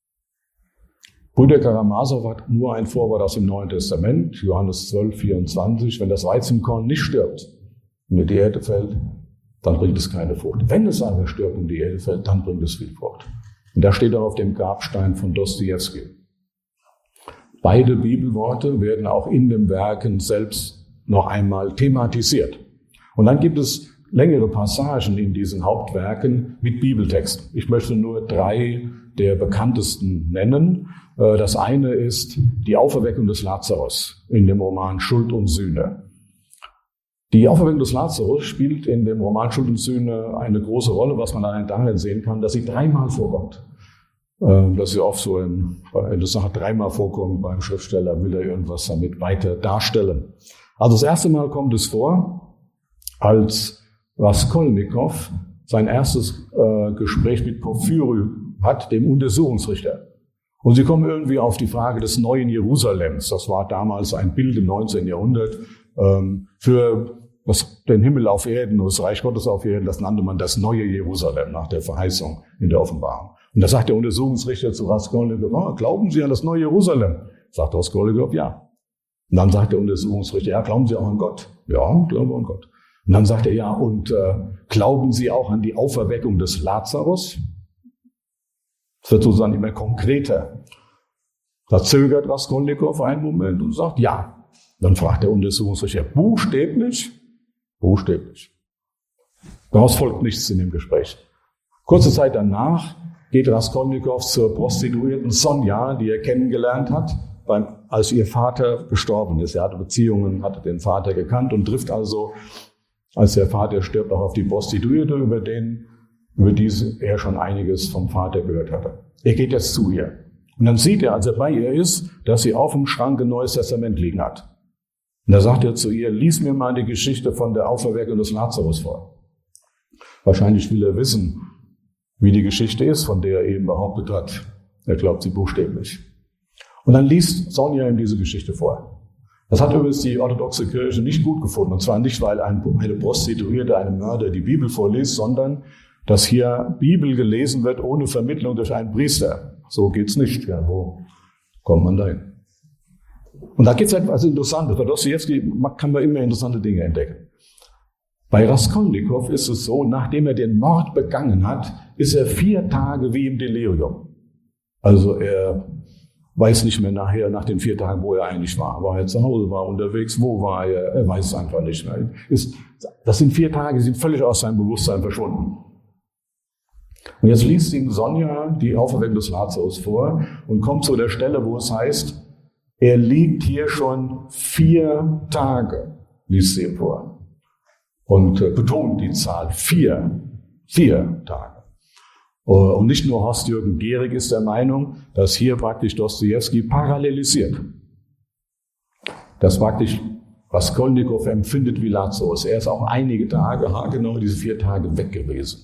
Brüder Karamasow hat nur ein Vorwort aus dem Neuen Testament, Johannes zwölf, vierundzwanzig. Wenn das Weizenkorn nicht stirbt und in die Erde fällt, dann bringt es keine Frucht. Wenn es aber stirbt und in die Erde fällt, dann bringt es viel Frucht. Und da steht auch auf dem Grabstein von Dostojewski. Beide Bibelworte werden auch in den Werken selbst noch einmal thematisiert. Und dann gibt es längere Passagen in diesen Hauptwerken mit Bibeltexten. Ich möchte nur drei der bekanntesten nennen. Das eine ist die Auferweckung des Lazarus in dem Roman Schuld und Sühne. Die Auferweckung des Lazarus spielt in dem Roman Schuld und Sühne eine große Rolle, was man allein darin sehen kann, dass sie dreimal vorkommt. Dass sie oft so in, in der Sache dreimal vorkommt beim Schriftsteller, will er irgendwas damit weiter darstellen. Also das erste Mal kommt es vor, als Raskolnikow sein erstes äh, Gespräch mit Porphyry hat, dem Untersuchungsrichter. Und sie kommen irgendwie auf die Frage des neuen Jerusalems. Das war damals ein Bild im neunzehnten Jahrhundert ähm, für das, den Himmel auf Erden und das Reich Gottes auf Erden. Das nannte man das neue Jerusalem nach der Verheißung in der Offenbarung. Und da sagt der Untersuchungsrichter zu Raskolnikow, oh, glauben Sie an das neue Jerusalem? Sagt Raskolnikow, ja. Und dann sagt der Untersuchungsrichter, ja, glauben Sie auch an Gott? Ja, glauben wir an Gott. Und dann sagt er, ja, und äh, glauben Sie auch an die Auferweckung des Lazarus? Das wird sozusagen immer konkreter. Da zögert Raskolnikow einen Moment und sagt, ja. Dann fragt der Untersuchungsrichter, buchstäblich? Buchstäblich. Daraus folgt nichts in dem Gespräch. Kurze Zeit danach geht Raskolnikow zur Prostituierten Sonja, die er kennengelernt hat, beim, als ihr Vater gestorben ist. Er hatte Beziehungen, hatte den Vater gekannt und trifft also, als der Vater stirbt, auch auf die Prostituierte, über den über die er schon einiges vom Vater gehört hatte. Er geht jetzt zu ihr. Und dann sieht er, als er bei ihr ist, dass sie auf dem Schrank ein Neues Testament liegen hat. Und da sagt er zu ihr, lies mir mal die Geschichte von der Auferweckung des Lazarus vor. Wahrscheinlich will er wissen, wie die Geschichte ist, von der er eben behauptet hat. Er glaubt sie buchstäblich. Und dann liest Sonja ihm diese Geschichte vor. Das hat übrigens die orthodoxe Kirche nicht gut gefunden. Und zwar nicht, weil eine Prostituierte, einem Mörder die Bibel vorliest, sondern dass hier Bibel gelesen wird ohne Vermittlung durch einen Priester. So geht's nicht. Ja, wo kommt man da hin? Und da gibt's etwas Interessantes. Bei Dostojewski kann man immer interessante Dinge entdecken. Bei Raskolnikow ist es so, nachdem er den Mord begangen hat, ist er vier Tage wie im Delirium. Also er weiß nicht mehr nachher, nach den vier Tagen, wo er eigentlich war. War er zu Hause, war er unterwegs, wo war er? Er weiß es einfach nicht mehr. Ist, das sind vier Tage, die sind völlig aus seinem Bewusstsein verschwunden. Und jetzt liest ihm Sonja die Auferweckung des Lazarus vor und kommt zu der Stelle, wo es heißt, er liegt hier schon vier Tage, liest sie ihm vor. Und betont die Zahl, vier, vier Tage. Und nicht nur Horst-Jürgen Gehrig ist der Meinung, dass hier praktisch Dostojewski parallelisiert. Das praktisch Raskolnikow empfindet wie Lazarus. Er ist auch einige Tage, genau diese vier Tage weg gewesen.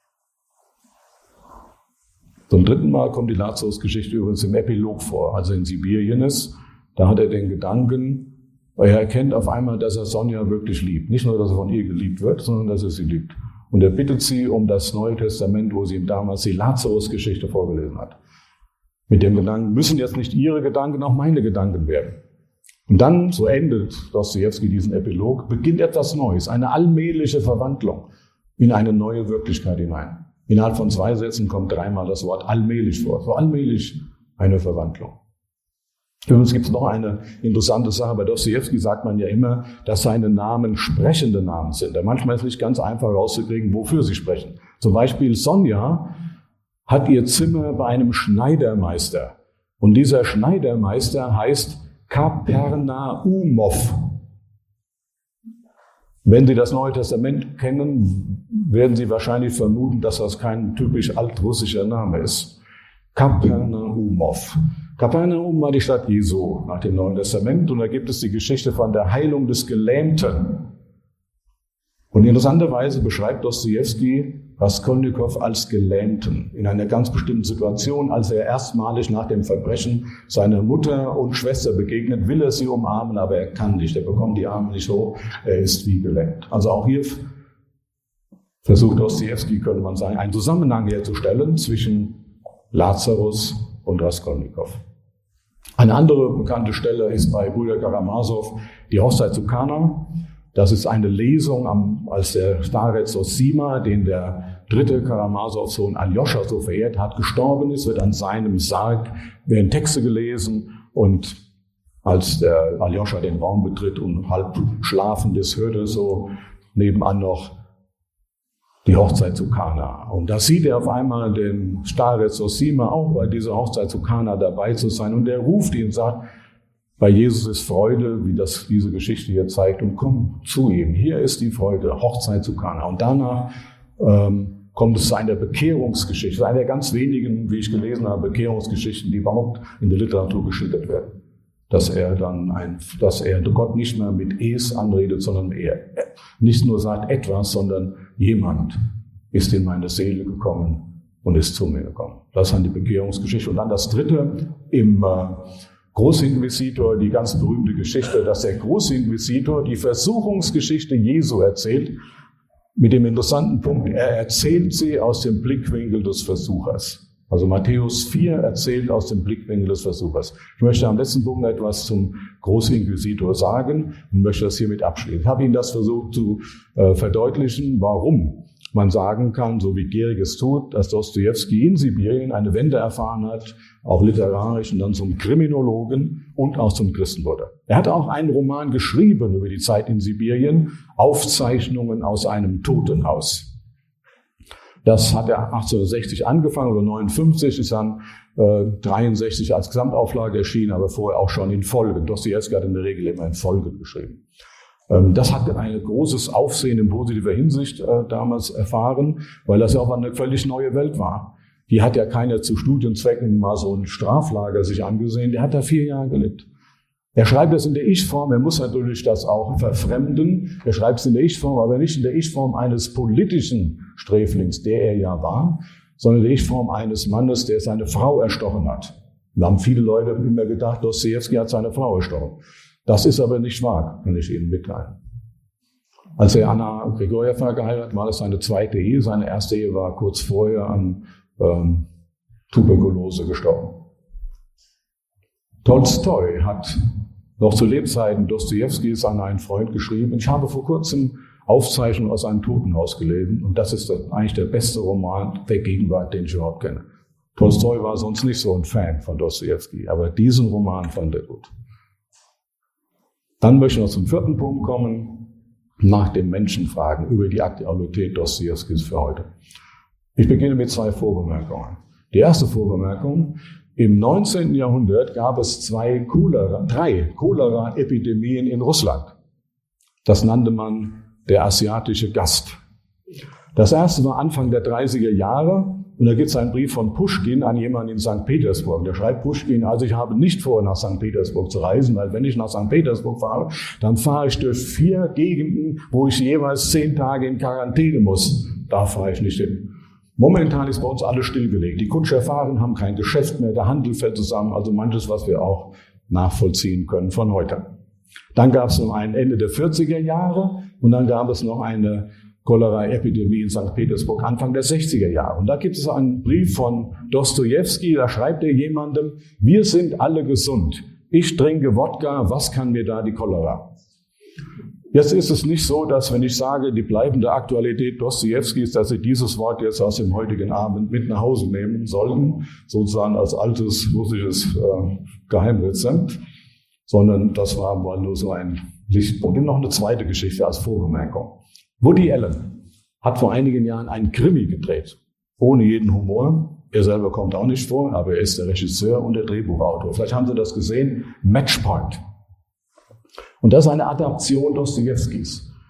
Zum dritten Mal kommt die Lazarus-Geschichte übrigens im Epilog vor, als er in Sibirien ist. Da hat er den Gedanken, er erkennt auf einmal, dass er Sonja wirklich liebt. Nicht nur, dass er von ihr geliebt wird, sondern dass er sie liebt. Und er bittet sie um das Neue Testament, wo sie ihm damals die Lazarus-Geschichte vorgelesen hat. Mit dem Gedanken, müssen jetzt nicht ihre Gedanken auch meine Gedanken werden. Und dann, so endet Dostojewski diesen Epilog, beginnt etwas Neues, eine allmähliche Verwandlung in eine neue Wirklichkeit hinein. Innerhalb von zwei Sätzen kommt dreimal das Wort allmählich vor. So allmählich eine Verwandlung. Übrigens gibt es noch eine interessante Sache. Bei Dostojewski sagt man ja immer, dass seine Namen sprechende Namen sind. Manchmal ist es nicht ganz einfach rauszukriegen, wofür sie sprechen. Zum Beispiel Sonja hat ihr Zimmer bei einem Schneidermeister. Und dieser Schneidermeister heißt Kapernaumov. Wenn Sie das Neue Testament kennen, werden Sie wahrscheinlich vermuten, dass das kein typisch altrussischer Name ist. Kapernaumov. Kapernaum war die Stadt Jesu nach dem Neuen Testament und da gibt es die Geschichte von der Heilung des Gelähmten. Und interessanterweise beschreibt Dostojewski Raskolnikow als Gelähmten in einer ganz bestimmten Situation, als er erstmalig nach dem Verbrechen seiner Mutter und Schwester begegnet, will er sie umarmen, aber er kann nicht, er bekommt die Arme nicht hoch, er ist wie gelähmt. Also auch hier versucht Dostojewski, könnte man sagen, einen Zusammenhang herzustellen zwischen Lazarus und Raskolnikow. Eine andere bekannte Stelle ist bei Brüder Karamasow die Hochzeit zu Kana. Das ist eine Lesung, am, als der Starez Zosima, den der dritte Karamasow-Sohn Aljoscha so verehrt hat, gestorben ist, wird an seinem Sarg, werden Texte gelesen und als der Aljoscha den Raum betritt und halb schlafend ist, hört er so nebenan noch die Hochzeit zu Kana. Und da sieht er auf einmal den Starez Zosima auch bei dieser Hochzeit zu Kana dabei zu sein und er ruft ihn und sagt, bei Jesus ist Freude, wie das diese Geschichte hier zeigt, und komm zu ihm. Hier ist die Freude, Hochzeit zu Kana. Und danach ähm, kommt es zu einer Bekehrungsgeschichte, einer der ganz wenigen, wie ich gelesen habe, Bekehrungsgeschichten, die überhaupt in der Literatur geschildert werden. Dass er dann ein, dass er Gott nicht mehr mit Es anredet, sondern er nicht nur sagt etwas, sondern jemand ist in meine Seele gekommen und ist zu mir gekommen. Das ist dann die Bekehrungsgeschichte. Und dann das Dritte im äh, Großinquisitor, die ganz berühmte Geschichte, dass der Großinquisitor die Versuchungsgeschichte Jesu erzählt, mit dem interessanten Punkt, er erzählt sie aus dem Blickwinkel des Versuchers. Also Matthäus vier erzählt aus dem Blickwinkel des Versuchers. Ich möchte am letzten Punkt etwas zum Großinquisitor sagen und möchte das hiermit abschließen. Ich habe Ihnen das versucht zu äh, verdeutlichen, warum man sagen kann, so wie Gehrig es tut, dass Dostojewski in Sibirien eine Wende erfahren hat, auch literarisch und dann zum Kriminologen und auch zum Christen wurde. Er hat auch einen Roman geschrieben über die Zeit in Sibirien, Aufzeichnungen aus einem Totenhaus. Das hat er achtzehnhundertsechzig angefangen oder neunundfünfzig, ist dann äh, dreiundsechzig als Gesamtauflage erschienen, aber vorher auch schon in Folgen. Dostojewski hat in der Regel immer in Folgen geschrieben. Das hat ein großes Aufsehen in positiver Hinsicht äh, damals erfahren, weil das ja auch eine völlig neue Welt war. Die hat ja keiner zu Studienzwecken mal so ein Straflager sich angesehen. Der hat da vier Jahre gelebt. Er schreibt das in der Ich-Form. Er muss natürlich das auch verfremden. Er schreibt es in der Ich-Form, aber nicht in der Ich-Form eines politischen Sträflings, der er ja war, sondern in der Ich-Form eines Mannes, der seine Frau erstochen hat. Da haben viele Leute immer gedacht, Dostojewski hat seine Frau erstochen. Das ist aber nicht wahr, kann ich Ihnen mitteilen. Als er Anna Grigorjewa geheiratet, war das seine zweite Ehe. Seine erste Ehe war kurz vorher an ähm, Tuberkulose gestorben. Tolstoi hat noch zu Lebzeiten Dostojewskis an einen Freund geschrieben, ich habe vor kurzem Aufzeichnungen aus einem Totenhaus gelesen und das ist eigentlich der beste Roman der Gegenwart, den ich überhaupt kenne. Tolstoi war sonst nicht so ein Fan von Dostojewski, aber diesen Roman fand er gut. Dann möchte ich noch zum vierten Punkt kommen, nach dem Menschen fragen über die Aktualität Dostojewskis für heute. Ich beginne mit zwei Vorbemerkungen. Die erste Vorbemerkung, im neunzehnten Jahrhundert gab es zwei Cholera, drei Cholera-Epidemien in Russland. Das nannte man der asiatische Gast. Das erste war Anfang der dreißiger Jahre. Und da gibt es einen Brief von Puschkin an jemanden in Sankt Petersburg. Da schreibt Puschkin, also ich habe nicht vor, nach Sankt Petersburg zu reisen, weil wenn ich nach Sankt Petersburg fahre, dann fahre ich durch vier Gegenden, wo ich jeweils zehn Tage in Quarantäne muss. Da fahre ich nicht hin. Momentan ist bei uns alles stillgelegt. Die Kutscher fahren, haben kein Geschäft mehr, der Handel fällt zusammen, also manches, was wir auch nachvollziehen können von heute. Dann gab es noch ein Ende der vierziger Jahre und dann gab es noch eine Cholera-Epidemie in Sankt Petersburg Anfang der sechziger Jahre. Und da gibt es einen Brief von Dostojewski, da schreibt er jemandem, wir sind alle gesund. Ich trinke Wodka, was kann mir da die Cholera? Jetzt ist es nicht so, dass wenn ich sage, die bleibende Aktualität Dostojewskis, dass Sie dieses Wort jetzt aus dem heutigen Abend mit nach Hause nehmen sollten, sozusagen als altes russisches äh, Geheimrezept, sondern das war mal nur so ein Lichtpunkt. Und noch eine zweite Geschichte als Vorbemerkung. Woody Allen hat vor einigen Jahren einen Krimi gedreht, ohne jeden Humor. Er selber kommt auch nicht vor, aber er ist der Regisseur und der Drehbuchautor. Vielleicht haben Sie das gesehen, Matchpoint. Und das ist eine Adaption Dostojewskis.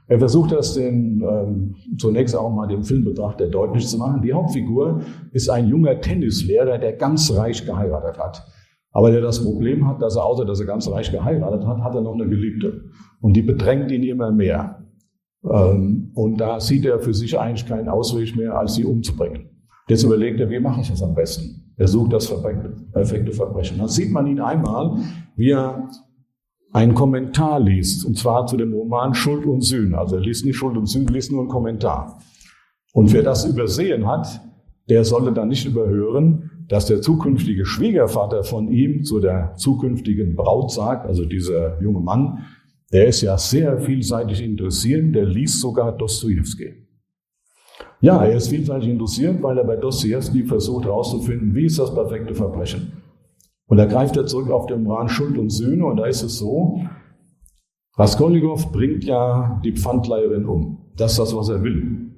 Er versucht das den, ähm, zunächst auch mal dem Filmbetrachter deutlich zu machen. Die Hauptfigur ist ein junger Tennislehrer, der ganz reich geheiratet hat. Aber der das Problem hat, dass er, außer dass er ganz reich geheiratet hat, hat er noch eine Geliebte. Und die bedrängt ihn immer mehr. Ähm, und da sieht er für sich eigentlich keinen Ausweg mehr, als sie umzubringen. Jetzt überlegt er, wie mache ich das am besten? Er sucht das perfekte Verbrechen. Dann sieht man ihn einmal, wie er einen Kommentar liest, und zwar zu dem Roman Schuld und Sühne. Also er liest nicht Schuld und Sühne, liest nur einen Kommentar. Und wer das übersehen hat, der sollte dann nicht überhören, dass der zukünftige Schwiegervater von ihm zu der zukünftigen Braut sagt, also dieser junge Mann, der ist ja sehr vielseitig interessiert, der liest sogar Dostojewski. Ja, er ist vielseitig interessiert, weil er bei Dostojewski versucht herauszufinden, wie ist das perfekte Verbrechen. Und da greift er zurück auf den Roman Schuld und Sühne, und da ist es so, Raskolnikow bringt ja die Pfandleiherin um. Das ist das, was er will.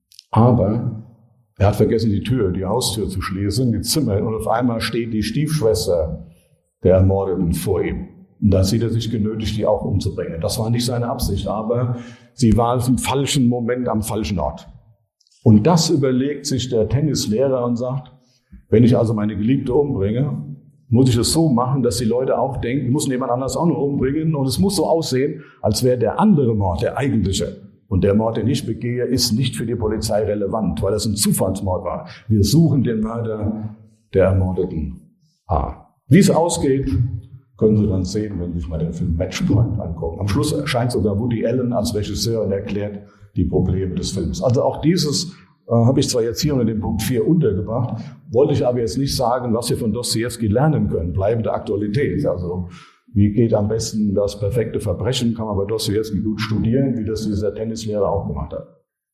Aber er hat vergessen, die Tür, die Haustür zu schließen, die Zimmer, und auf einmal steht die Stiefschwester der Ermordeten vor ihm. Und da sieht er sich genötigt, die auch umzubringen. Das war nicht seine Absicht, aber sie war im falschen Moment am falschen Ort. Und das überlegt sich der Tennislehrer und sagt, wenn ich also meine Geliebte umbringe, muss ich es so machen, dass die Leute auch denken, ich muss jemand anders auch noch umbringen, und es muss so aussehen, als wäre der andere Mord der eigentliche. Und der Mord, den ich begehe, ist nicht für die Polizei relevant, weil es ein Zufallsmord war. Wir suchen den Mörder der Ermordeten A. Wie es ausgeht, können Sie dann sehen, wenn Sie sich mal den Film Matchpoint angucken. Am Schluss erscheint sogar Woody Allen als Regisseur und erklärt die Probleme des Films. Also auch dieses äh, habe ich zwar jetzt hier unter dem Punkt vier untergebracht, wollte ich aber jetzt nicht sagen, was wir von Dostojewski lernen können. Bleibende Aktualität. Also wie geht am besten das perfekte Verbrechen, kann man bei Dostojewski gut studieren, wie das dieser Tennislehrer auch gemacht hat.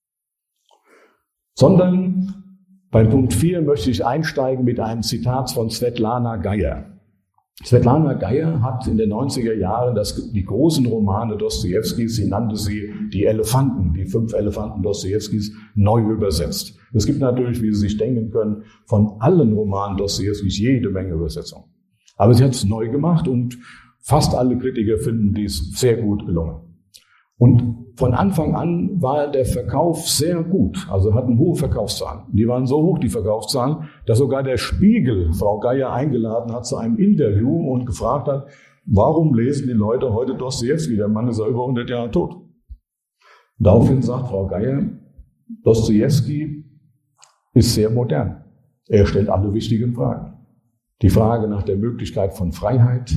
Sondern beim Punkt vier möchte ich einsteigen mit einem Zitat von Svetlana Geyer. Svetlana Geyer hat in den neunziger Jahren das, die großen Romane Dostojewskis, sie nannte sie die Elefanten, die fünf Elefanten Dostojewskis, neu übersetzt. Es gibt natürlich, wie Sie sich denken können, von allen Romanen Dostojewskis jede Menge Übersetzungen. Aber sie hat es neu gemacht, und fast alle Kritiker finden dies sehr gut gelungen. Und von Anfang an war der Verkauf sehr gut, also hatten hohe Verkaufszahlen. Die waren so hoch, die Verkaufszahlen, dass sogar der Spiegel Frau Geyer eingeladen hat zu einem Interview und gefragt hat, warum lesen die Leute heute Dostojewski? Der Mann ist ja über hundert Jahre tot. Daraufhin sagt Frau Geyer, Dostojewski ist sehr modern. Er stellt alle wichtigen Fragen. Die Frage nach der Möglichkeit von Freiheit,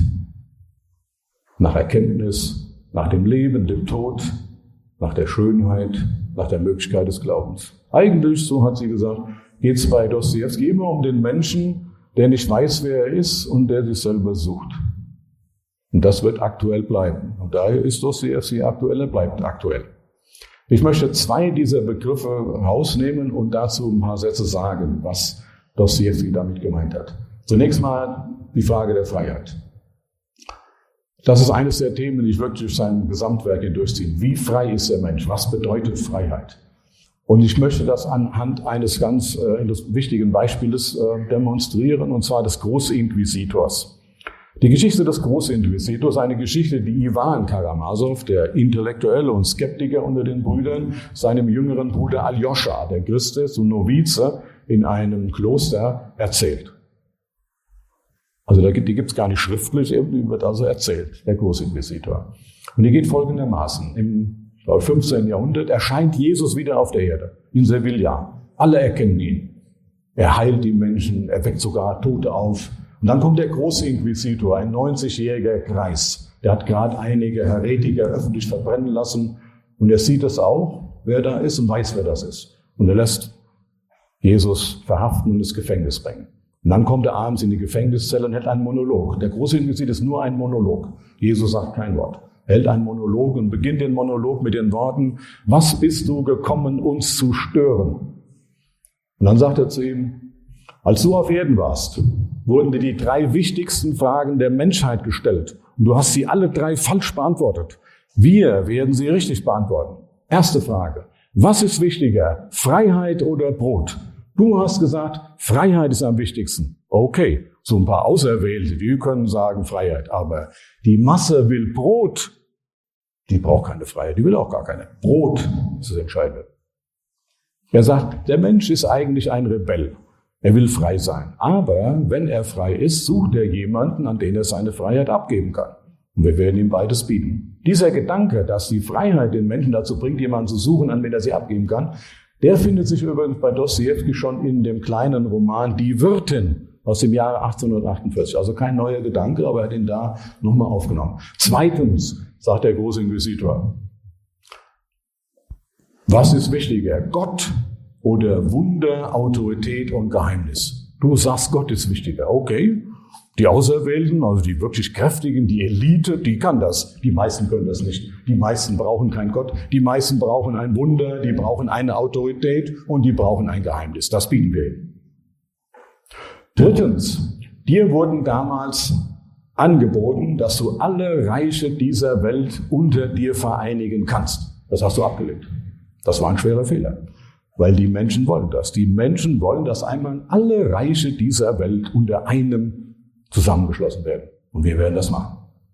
nach Erkenntnis, nach dem Leben, dem Tod, nach der Schönheit, nach der Möglichkeit des Glaubens. Eigentlich, so hat sie gesagt, geht es bei Dostojewski immer um den Menschen, der nicht weiß, wer er ist und der sich selber sucht. Und das wird aktuell bleiben. Und daher ist Dostojewski aktuell, er bleibt aktuell. Ich möchte zwei dieser Begriffe rausnehmen und dazu ein paar Sätze sagen, was Dostojewski damit gemeint hat. Zunächst mal die Frage der Freiheit. Das ist eines der Themen, die ich wirklich durch sein Gesamtwerk hier durchziehe. Wie frei ist der Mensch? Was bedeutet Freiheit? Und ich möchte das anhand eines ganz äh, wichtigen Beispiels äh, demonstrieren, und zwar des Großinquisitors. Die Geschichte des Großinquisitors ist eine Geschichte, die Iwan Karamasow, der Intellektuelle und Skeptiker unter den Brüdern, seinem jüngeren Bruder Aljoscha, der Christ ist und Novize in einem Kloster, erzählt. Also die gibt es gar nicht schriftlich, die wird also erzählt, der Großinquisitor. Und die geht folgendermaßen. Im fünfzehnten Jahrhundert erscheint Jesus wieder auf der Erde, in Sevilla. Alle erkennen ihn. Er heilt die Menschen, er weckt sogar Tote auf. Und dann kommt der Großinquisitor, ein neunzigjähriger Greis. Der hat gerade einige Heretiker öffentlich verbrennen lassen. Und er sieht es auch, wer da ist, und weiß, wer das ist. Und er lässt Jesus verhaften und ins Gefängnis bringen. Und dann kommt er abends in die Gefängniszelle und hält einen Monolog. Der Großinquisitor ist nur ein Monolog. Jesus sagt kein Wort. Er hält einen Monolog und beginnt den Monolog mit den Worten, was bist du gekommen, uns zu stören? Und dann sagt er zu ihm, als du auf Erden warst, wurden dir die drei wichtigsten Fragen der Menschheit gestellt. Und du hast sie alle drei falsch beantwortet. Wir werden sie richtig beantworten. Erste Frage, was ist wichtiger, Freiheit oder Brot? Du hast gesagt, Freiheit ist am wichtigsten. Okay, so ein paar Auserwählte, die können sagen Freiheit, aber die Masse will Brot. Die braucht keine Freiheit, die will auch gar keine. Brot ist das Entscheidende. Er sagt, der Mensch ist eigentlich ein Rebell. Er will frei sein. Aber wenn er frei ist, sucht er jemanden, an den er seine Freiheit abgeben kann. Und wir werden ihm beides bieten. Dieser Gedanke, dass die Freiheit den Menschen dazu bringt, jemanden zu suchen, an den er sie abgeben kann, der findet sich übrigens bei Dostojewski schon in dem kleinen Roman Die Wirtin aus dem Jahre achtzehnhundertachtundvierzig. Also kein neuer Gedanke, aber er hat ihn da nochmal aufgenommen. Zweitens, sagt der Großinquisitor, was ist wichtiger, Gott oder Wunder, Autorität und Geheimnis? Du sagst, Gott ist wichtiger. Okay, die Auserwählten, also die wirklich Kräftigen, die Elite, die kann das. Die meisten können das nicht. Die meisten brauchen keinen Gott. Die meisten brauchen ein Wunder, die brauchen eine Autorität und die brauchen ein Geheimnis. Das bieten wir ihnen. Drittens, dir wurden damals angeboten, dass du alle Reiche dieser Welt unter dir vereinigen kannst. Das hast du abgelehnt. Das war ein schwerer Fehler, weil die Menschen wollen das. Die Menschen wollen, dass einmal alle Reiche dieser Welt unter einem zusammengeschlossen werden. Und wir werden das machen.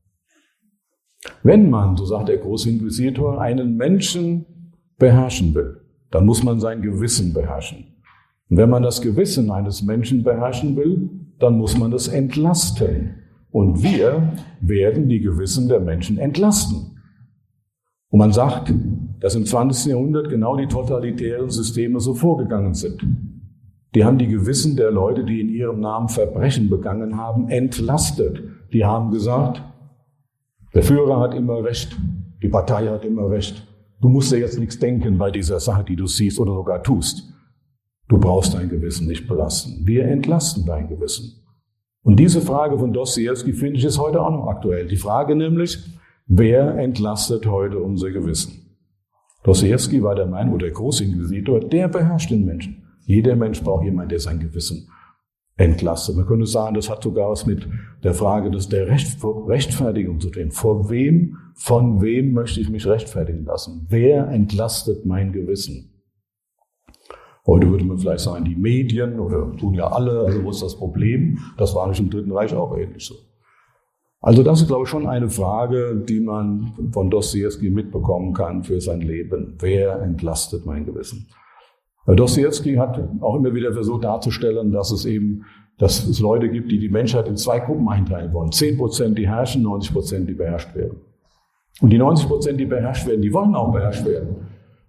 Wenn man, so sagt der Großinquisitor, einen Menschen beherrschen will, dann muss man sein Gewissen beherrschen. Und wenn man das Gewissen eines Menschen beherrschen will, dann muss man es entlasten. Und wir werden die Gewissen der Menschen entlasten. Und man sagt, dass im zwanzigsten Jahrhundert genau die totalitären Systeme so vorgegangen sind. Die haben die Gewissen der Leute, die in ihrem Namen Verbrechen begangen haben, entlastet. Die haben gesagt, der Führer hat immer recht, die Partei hat immer recht. Du musst dir jetzt nichts denken bei dieser Sache, die du siehst oder sogar tust. Du brauchst dein Gewissen nicht belasten. Wir entlasten dein Gewissen. Und diese Frage von Dostojewski, finde ich, ist heute auch noch aktuell. Die Frage nämlich, wer entlastet heute unser Gewissen? Dostojewski war der Meinung, oder der Großinquisitor, der beherrscht den Menschen. Jeder Mensch braucht jemanden, der sein Gewissen entlastet. Man könnte sagen, das hat sogar was mit der Frage des, der Recht, Rechtfertigung zu tun. Vor wem, von wem möchte ich mich rechtfertigen lassen? Wer entlastet mein Gewissen? Heute würde man vielleicht sagen, die Medien oder tun ja alle, also wo ist das Problem? Das war nicht im Dritten Reich auch ähnlich so. Also das ist, glaube ich, schon eine Frage, die man von Dostojewski mitbekommen kann für sein Leben. Wer entlastet mein Gewissen? Dostojewski hat auch immer wieder versucht darzustellen, dass es eben, dass es Leute gibt, die die Menschheit in zwei Gruppen einteilen wollen. Zehn Prozent, die herrschen, neunzig Prozent, die beherrscht werden. Und die neunzig Prozent, die beherrscht werden, die wollen auch beherrscht werden.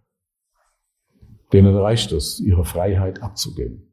Denen reicht es, ihre Freiheit abzugeben.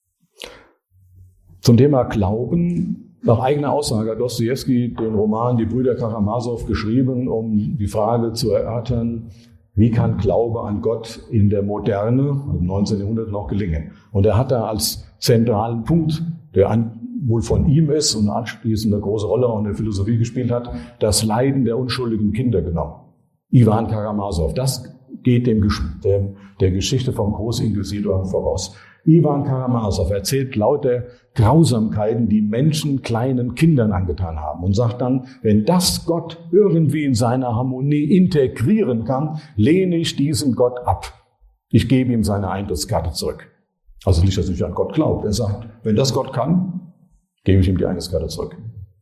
Zum Thema Glauben, nach eigener Aussage hat Dostojewski den Roman Die Brüder Karamasow geschrieben, um die Frage zu erörtern, wie kann Glaube an Gott in der Moderne, im neunzehnten Jahrhundert, noch gelingen? Und er hat da als zentralen Punkt, der an, wohl von ihm ist und anschließend eine große Rolle auch in der Philosophie gespielt hat, das Leiden der unschuldigen Kinder genommen. Iwan Karamasow, das geht dem, der, der Geschichte vom Großinquisitor voraus. Iwan Karamasow erzählt lauter Grausamkeiten, die Menschen kleinen Kindern angetan haben und sagt dann, wenn das Gott irgendwie in seiner Harmonie integrieren kann, lehne ich diesen Gott ab. Ich gebe ihm seine Eintrittskarte zurück. Also nicht, dass ich an Gott glaube. Er sagt, wenn das Gott kann, gebe ich ihm die Eintrittskarte zurück.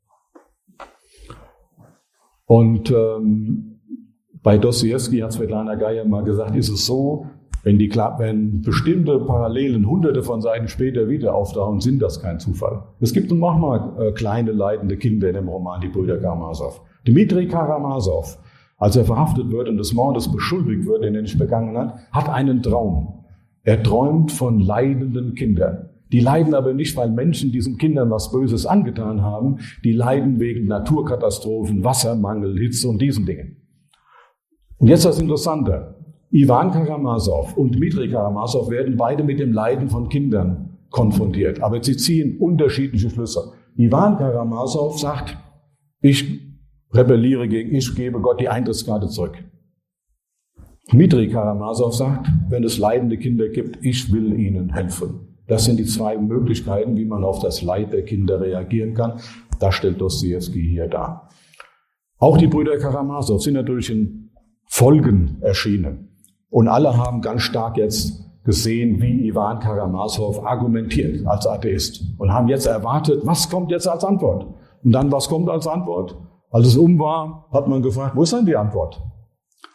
Und ähm, bei Dostojewski hat Svetlana Geier mal gesagt, ist es so, Wenn, die, wenn bestimmte Parallelen hunderte von Seiten später wieder auftauchen, sind das kein Zufall. Es gibt nun manchmal äh, kleine leidende Kinder in dem Roman Die Brüder Karamasow. Dmitri Karamasow, als er verhaftet wird und des Mordes beschuldigt wird, den er nicht begangen hat, hat einen Traum. Er träumt von leidenden Kindern. Die leiden aber nicht, weil Menschen diesen Kindern was Böses angetan haben. Die leiden wegen Naturkatastrophen, Wassermangel, Hitze und diesen Dingen. Und jetzt das Interessante. Iwan Karamasow und Dmitri Karamasow werden beide mit dem Leiden von Kindern konfrontiert. Aber sie ziehen unterschiedliche Schlüsse. Iwan Karamasow sagt, ich rebelliere gegen, ich gebe Gott die Eintrittskarte zurück. Dmitri Karamasow sagt, wenn es leidende Kinder gibt, ich will ihnen helfen. Das sind die zwei Möglichkeiten, wie man auf das Leid der Kinder reagieren kann. Das stellt Dostojewski hier dar. Auch die Brüder Karamasow sind natürlich in Folgen erschienen. Und alle haben ganz stark jetzt gesehen, wie Iwan Karamasow argumentiert als Atheist. Und haben jetzt erwartet, was kommt jetzt als Antwort? Und dann, was kommt als Antwort? Als es um war, hat man gefragt, wo ist denn die Antwort?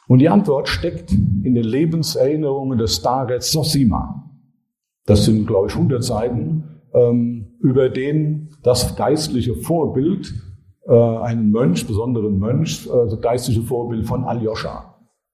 Und die Antwort steckt in den Lebenserinnerungen des Starets Zosima. Das sind, glaube ich, hundert Seiten, ähm, über den das geistliche Vorbild, äh, einen Mönch, besonderen Mönch, äh, das geistliche Vorbild von Aljoscha.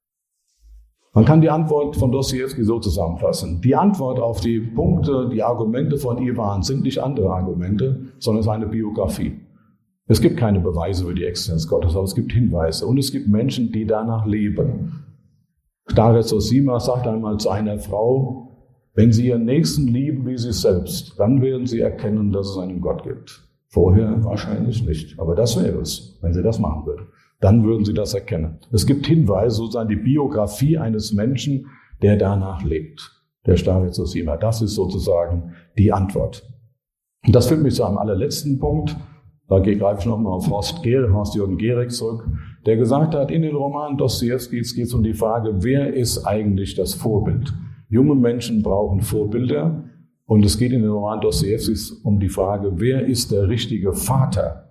Man kann die Antwort von Dostojewski so zusammenfassen. Die Antwort auf die Punkte, die Argumente von Iwan sind nicht andere Argumente, sondern seine Biografie. Es gibt keine Beweise über die Existenz Gottes, aber es gibt Hinweise und es gibt Menschen, die danach leben. Starec Zosima sagt einmal zu einer Frau, wenn Sie Ihren Nächsten lieben wie sich selbst, dann werden Sie erkennen, dass es einen Gott gibt. Vorher wahrscheinlich nicht, aber das wäre es, wenn Sie das machen würden. Dann würden Sie das erkennen. Es gibt Hinweise, sozusagen die Biografie eines Menschen, der danach lebt. Der Starec Zosima, das ist sozusagen die Antwort. Und das führt mich zu einem allerletzten Punkt. Da greife ich nochmal auf Horst, Horst-Jürgen Gehrig zurück, der gesagt hat, in den Roman Dostojewskis geht es um die Frage, wer ist eigentlich das Vorbild? Junge Menschen brauchen Vorbilder und es geht in den Roman Dostojewskis um die Frage, wer ist der richtige Vater?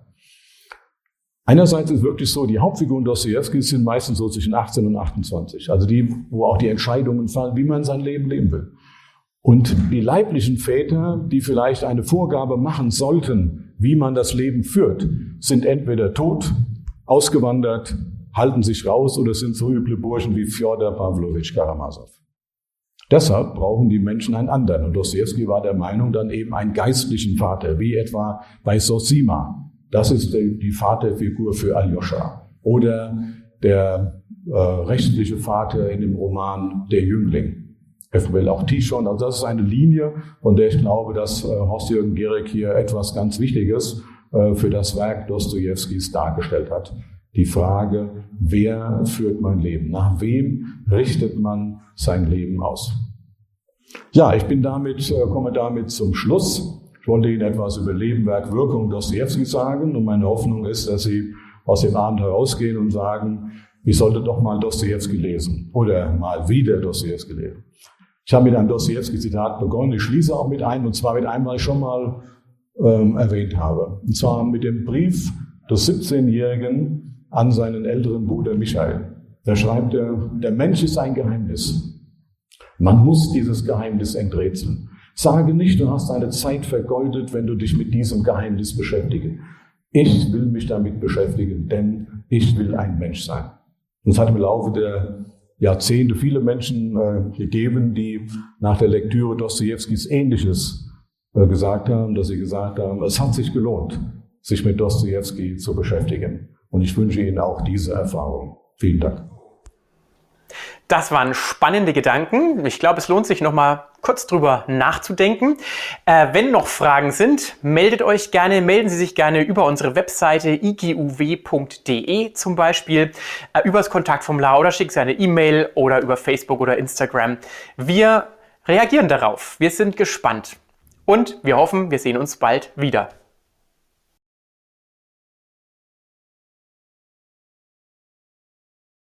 Einerseits ist es wirklich so, die Hauptfiguren Dostojewskis sind meistens so zwischen achtzehn und achtundzwanzig, also die, wo auch die Entscheidungen fallen, wie man sein Leben leben will. Und die leiblichen Väter, die vielleicht eine Vorgabe machen sollten, wie man das Leben führt, sind entweder tot, ausgewandert, halten sich raus oder sind so üble Burschen wie Fjodor Pawlowitsch Karamasow. Deshalb brauchen die Menschen einen anderen. Und Dostojewski war der Meinung, dann eben einen geistlichen Vater, wie etwa bei Zosima. Das ist die Vaterfigur für Aljoscha. Oder der äh, rechtliche Vater in dem Roman Der Jüngling. Eventuell auch Tischon. Also das ist eine Linie, von der ich glaube, dass äh, Horst-Jürgen Gehrig hier etwas ganz Wichtiges äh, für das Werk Dostojewskis dargestellt hat. Die Frage, wer führt mein Leben? Nach wem richtet man sein Leben aus? Ja, ich bin damit, äh, komme damit zum Schluss. Ich wollte Ihnen etwas über Leben, Werk, Wirkung Dostojewskis sagen und meine Hoffnung ist, dass Sie aus dem Abend herausgehen und sagen, ich sollte doch mal Dostojewski lesen oder mal wieder Dostojewski lesen. Ich habe mit einem Dostojewski-Zitat begonnen. Ich schließe auch mit einem, und zwar mit einem, was ich schon mal ähm, erwähnt habe. Und zwar mit dem Brief des siebzehnjährigen an seinen älteren Bruder Michael. Da schreibt er, der Mensch ist ein Geheimnis. Man muss dieses Geheimnis enträtseln. Sage nicht, du hast deine Zeit vergeudet, wenn du dich mit diesem Geheimnis beschäftigst. Ich will mich damit beschäftigen, denn ich will ein Mensch sein. Und es hat im Laufe der Jahrzehnte viele Menschen äh, gegeben, die nach der Lektüre Dostojewskis Ähnliches äh, gesagt haben, dass sie gesagt haben, es hat sich gelohnt, sich mit Dostojewski zu beschäftigen. Und ich wünsche Ihnen auch diese Erfahrung. Vielen Dank. Das waren spannende Gedanken. Ich glaube, es lohnt sich noch mal kurz drüber nachzudenken. Äh, wenn noch Fragen sind, meldet euch gerne, melden Sie sich gerne über unsere Webseite i g u w punkt d e zum Beispiel, äh, über das Kontaktformular oder schickt Sie eine E-Mail oder über Facebook oder Instagram. Wir reagieren darauf. Wir sind gespannt und wir hoffen, wir sehen uns bald wieder.